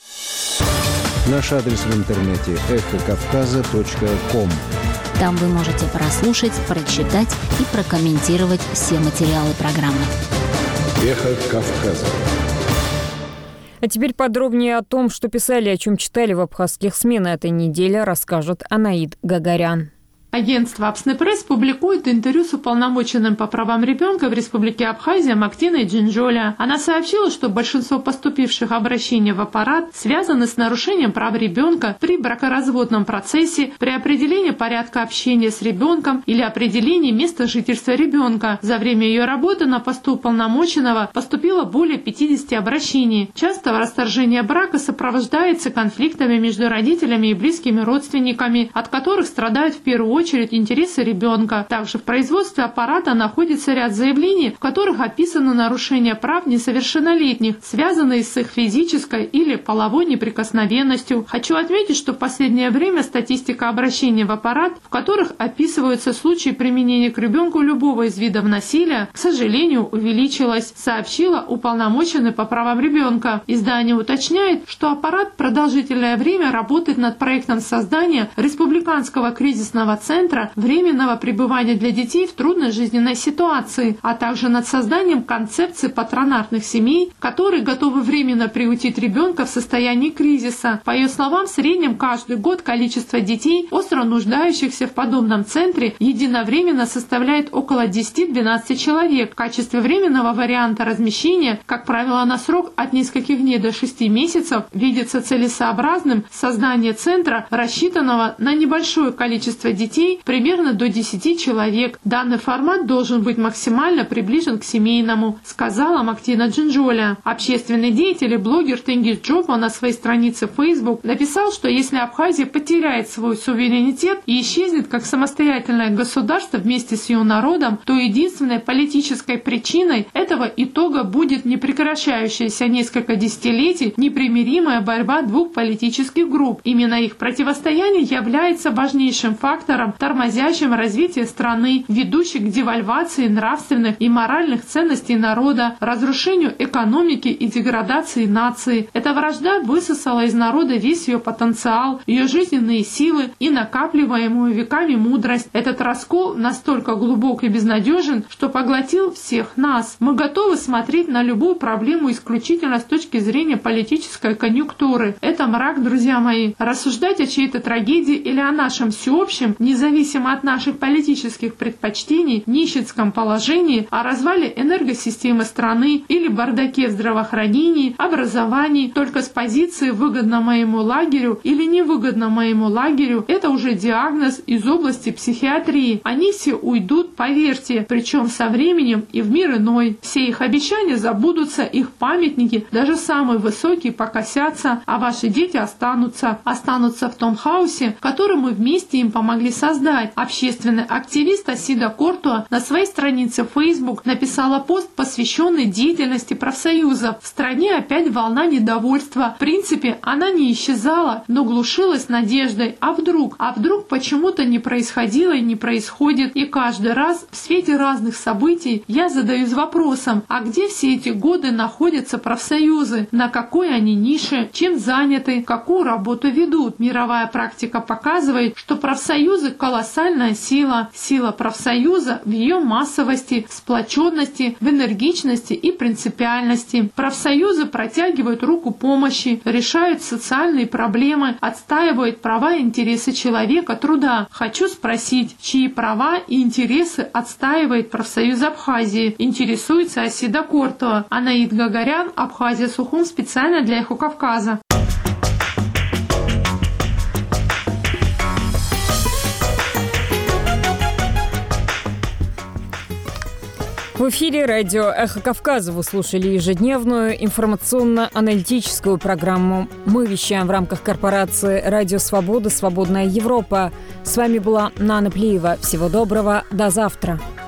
Наш адрес в интернете эхо кавказа точка ком. Там вы можете прослушать, прочитать и прокомментировать все материалы программы. «Эхо Кавказа». А теперь подробнее о том, что писали, о чем читали в абхазских СМИ на этой неделе, расскажет Анаид Гагарян. Агентство «Апснепресс» публикует интервью с уполномоченным по правам ребенка в Республике Абхазия Мактиной Джинджоля. Она сообщила, что большинство поступивших обращений в аппарат связаны с нарушением прав ребенка при бракоразводном процессе, при определении порядка общения с ребенком или определении места жительства ребенка. За время ее работы на посту уполномоченного поступило более пятидесяти обращений. Часто расторжение брака сопровождается конфликтами между родителями и близкими родственниками, от которых страдают в первую очередь очередь интересы ребенка. Также в производстве аппарата находится ряд заявлений, в которых описано нарушение прав несовершеннолетних, связанные с их физической или половой неприкосновенностью. Хочу отметить, что в последнее время статистика обращений в аппарат, в которых описываются случаи применения к ребенку любого из видов насилия, к сожалению, увеличилась, сообщила уполномоченный по правам ребенка. Издание уточняет, что аппарат продолжительное время работает над проектом создания республиканского кризисного центра Центра временного пребывания для детей в трудной жизненной ситуации, а также над созданием концепции патронатных семей, которые готовы временно приютить ребенка в состоянии кризиса. По ее словам, в среднем каждый год количество детей, остро нуждающихся в подобном центре, единовременно составляет около десяти-двенадцати человек. В качестве временного варианта размещения, как правило, на срок от нескольких дней до шести месяцев, видится целесообразным создание центра, рассчитанного на небольшое количество детей, примерно до десяти человек. Данный формат должен быть максимально приближен к семейному, сказала Мактина Джинджоля. Общественный деятель и блогер Тенгиз Джопа на своей странице в Facebook написал, что если Абхазия потеряет свой суверенитет и исчезнет как самостоятельное государство вместе с ее народом, то единственной политической причиной этого итога будет непрекращающаяся несколько десятилетий непримиримая борьба двух политических групп. Именно их противостояние является важнейшим фактором фактором, тормозящим развитие страны, ведущий к девальвации нравственных и моральных ценностей народа, разрушению экономики и деградации нации. Эта вражда высосала из народа весь ее потенциал, ее жизненные силы и накапливаемую веками мудрость. Этот раскол настолько глубок и безнадежен, что поглотил всех нас. Мы готовы смотреть на любую проблему исключительно с точки зрения политической конъюнктуры. Это мрак, друзья мои. Рассуждать о чьей-то трагедии или о нашем всеобщем, независимо от наших политических предпочтений, нищетском положении, о развале энергосистемы страны или бардаке в здравоохранении, образовании, только с позиции «выгодно моему лагерю» или «невыгодно моему лагерю» — это уже диагноз из области психиатрии. Они все уйдут, поверьте, причем со временем и в мир иной. Все их обещания забудутся, их памятники, даже самые высокие, покосятся, а ваши дети останутся. Останутся в том хаосе, который мы вместе им помогли создать. Общественный активист Асида Кортуа на своей странице в Facebook написала пост, посвященный деятельности профсоюзов. В стране опять волна недовольства. В принципе, она не исчезала, но глушилась надеждой. А вдруг? А вдруг почему-то не происходило и не происходит. И каждый раз в свете разных событий я задаюсь вопросом, а где все эти годы находятся профсоюзы? На какой они нише? Чем заняты? Какую работу ведут? Мировая практика показывает, что профсоюзы — колоссальная сила. Сила профсоюза в ее массовости, сплоченности, в энергичности и принципиальности. Профсоюзы протягивают руку помощи, решают социальные проблемы, отстаивают права и интересы человека, труда. Хочу спросить, чьи права и интересы отстаивает профсоюз Абхазии? Интересуется Асида Кортуа. Анаид Гагарян, Абхазия, Сухум, специально для Эхо Кавказа. В эфире радио «Эхо Кавказа» вы слушали ежедневную информационно-аналитическую программу. Мы вещаем в рамках корпорации «Радио Свобода. Свободная Европа». С вами была Нана Плиева. Всего доброго. До завтра.